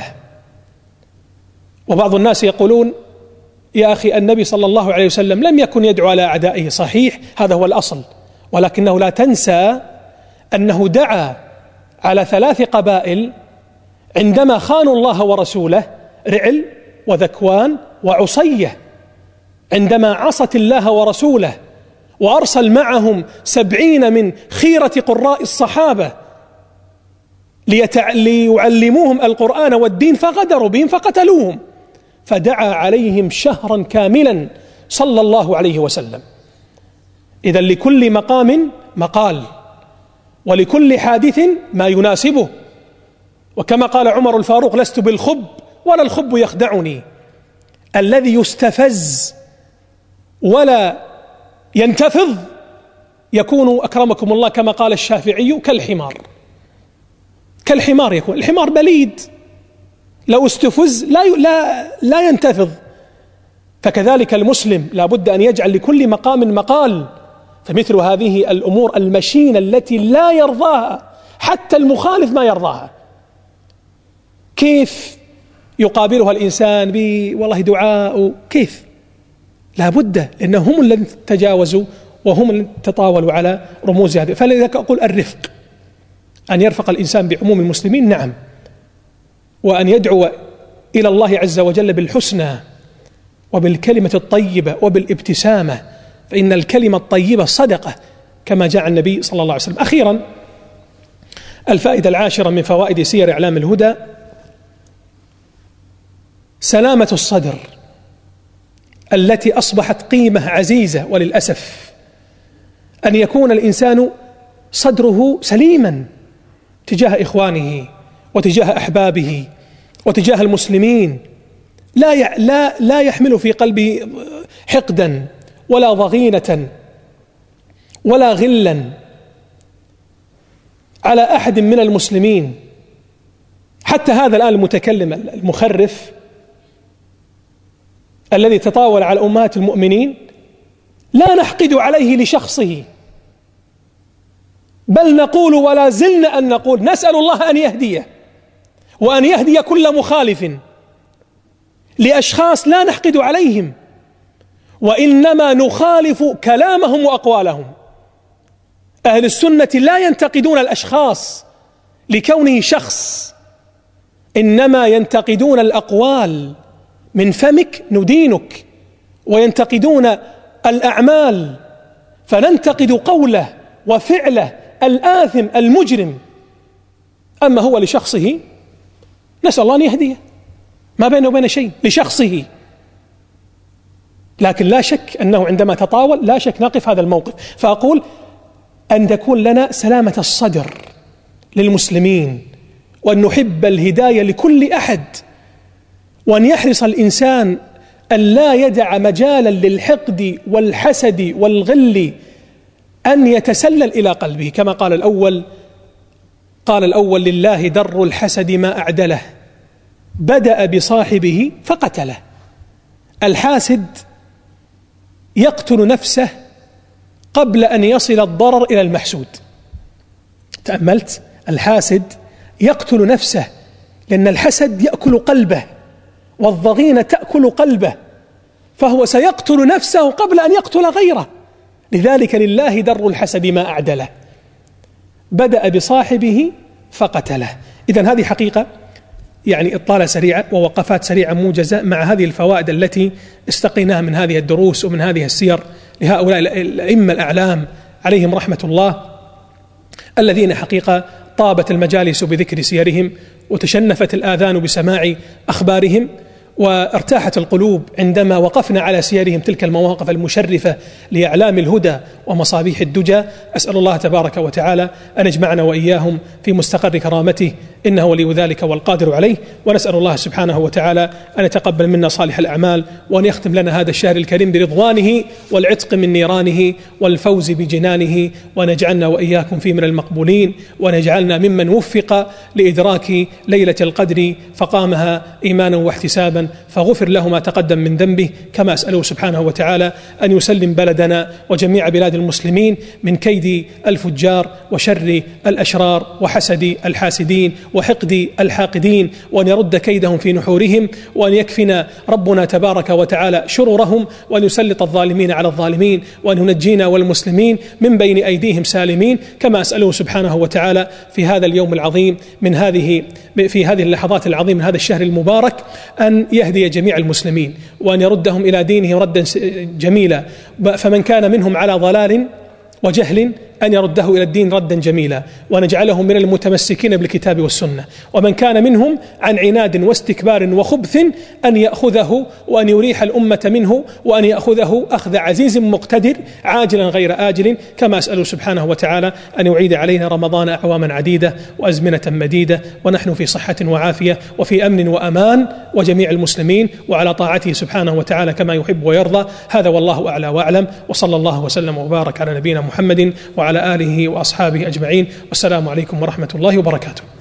وبعض الناس يقولون يا أخي النبي صلى الله عليه وسلم لم يكن يدعو على أعدائه، صحيح هذا هو الأصل، ولكنه لا تنسى أنه دعا على ثلاث قبائل عندما خانوا الله ورسوله، رعل وذكوان وعصية. عندما عصت الله ورسوله وأرسل معهم سبعين من خيرة قراء الصحابة ليتع... ليعلموهم القرآن والدين، فغدروا بهم فقتلوهم، فدعا عليهم شهرا كاملا صلى الله عليه وسلم. إذن لكل مقام مقال، ولكل حادث ما يناسبه. وكما قال عمر الفاروق: لست بالخب ولا الخب يخدعني. الذي يستفز ولا ينتفض يكون أكرمكم الله كما قال الشافعي كالحمار. كالحمار يكون، الحمار بليد لو استفز لا لا لا ينتفض. فكذلك المسلم لا بد أن يجعل لكل مقام مقال. فمثل هذه الأمور المشينة التي لا يرضاها حتى المخالف ما يرضاها، كيف يقابلها الإنسان ب والله دعاء؟ كيف؟ لا بد، لأنهم الذين تجاوزوا وهم الذين تطاولوا على رموز هذه. فلذلك أقول الرفق، أن يرفق الإنسان بعموم المسلمين، نعم، وأن يدعو إلى الله عز وجل بالحسنى وبالكلمة الطيبة وبالابتسامة، فإن الكلمة الطيبة صدقة كما جاء النبي صلى الله عليه وسلم. أخيرا، الفائدة العاشرة من فوائد سير إعلام الهدى: سلامة الصدر التي أصبحت قيمة عزيزة. وللأسف أن يكون الإنسان صدره سليما تجاه إخوانه وتجاه أحبابه وتجاه المسلمين، لا لا لا يحمل في قلبه حقدا ولا ضغينة ولا غلا على أحد من المسلمين. حتى هذا الآن المتكلم المخرف الذي تطاول على أمهات المؤمنين لا نحقد عليه لشخصه، بل نقول ولا زلنا أن نقول نسأل الله أن يهديه وأن يهدي كل مخالف لأشخاص لا نحقد عليهم، وإنما نخالف كلامهم وأقوالهم. أهل السنة لا ينتقدون الأشخاص لكونه شخص، إنما ينتقدون الأقوال. من فمك ندينك، وينتقدون الأعمال، فننتقد قوله وفعله الآثم المجرم. أما هو لشخصه نسأل الله أن يهديه، ما بينه وبين شيء لشخصه. لكن لا شك أنه عندما تطاول لا شك نقف هذا الموقف. فأقول أن تكون لنا سلامة الصدر للمسلمين، وأن نحب الهداية لكل أحد، وأن يحرص الإنسان أن لا يدع مجالا للحقد والحسد والغل أن يتسلل إلى قلبه. كما قال الأول قال الأول: لله در الحسد ما أعدله، بدأ بصاحبه فقتله. الحاسد يقتل نفسه قبل أن يصل الضرر إلى المحسود. تأملت؟ الحاسد يقتل نفسه، لأن الحسد يأكل قلبه والضغينة تأكل قلبه، فهو سيقتل نفسه قبل أن يقتل غيره. لذلك لله در الحسد ما أعدله، بدأ بصاحبه فقتله. إذن هذه حقيقة يعني إطالة سريعة ووقفات سريعة موجزة مع هذه الفوائد التي استقيناها من هذه الدروس ومن هذه السير لهؤلاء الأئمة الأعلام عليهم رحمة الله، الذين حقيقة طابت المجالس بذكر سيرهم وتشنفت الآذان بسماع أخبارهم، وارتاحت القلوب عندما وقفنا على سيرهم تلك المواقف المشرفة لإعلام الهدى ومصابيح الدجى. أسأل الله تبارك وتعالى أن يجمعنا وإياهم في مستقر كرامته، إنه ولي ذلك والقادر عليه. ونسأل الله سبحانه وتعالى أن يتقبل منا صالح الأعمال، وأن يختم لنا هذا الشهر الكريم برضوانه والعتق من نيرانه والفوز بجنانه، وأن يجعلنا وإياكم في من المقبولين، وأن يجعلنا ممن وفق لإدراك ليلة القدر فقامها إيمانا واحتسابا، فغفر له ما تقدم من ذنبه. كما أسأله سبحانه وتعالى أن يسلم بلدنا وجميع بلاد المسلمين من كيد الفجار وشر الأشرار وحسد الحاسدين وحقد الحاقدين، وأن يرد كيدهم في نحورهم، وأن يكفنا ربنا تبارك وتعالى شرورهم، وأن يسلط الظالمين على الظالمين، وأن ينجينا والمسلمين من بين أيديهم سالمين. كما أسأله سبحانه وتعالى في هذا اليوم العظيم من هذه في هذه اللحظات العظيمة من هذا الشهر المبارك أن يهدي جميع المسلمين، وأن يردهم إلى دينه ردا جميلا، فمن كان منهم على ضلال وجهل أن يرده إلى الدين ردا جميلا، ونجعلهم من المتمسكين بالكتاب والسنة. ومن كان منهم عن عناد واستكبار وخبث أن يأخذه وأن يريح الأمة منه، وأن يأخذه أخذ عزيز مقتدر عاجلا غير آجل. كما أسأل سبحانه وتعالى أن يعيد علينا رمضان أعواما عديدة وأزمنة مديدة، ونحن في صحة وعافية وفي أمن وأمان، وجميع المسلمين وعلى طاعته سبحانه وتعالى كما يحب ويرضى. هذا والله أعلى وأعلم، وصلى الله وسلم وبارك على نبينا محمد وعلى آله وأصحابه أجمعين، والسلام عليكم ورحمة الله وبركاته.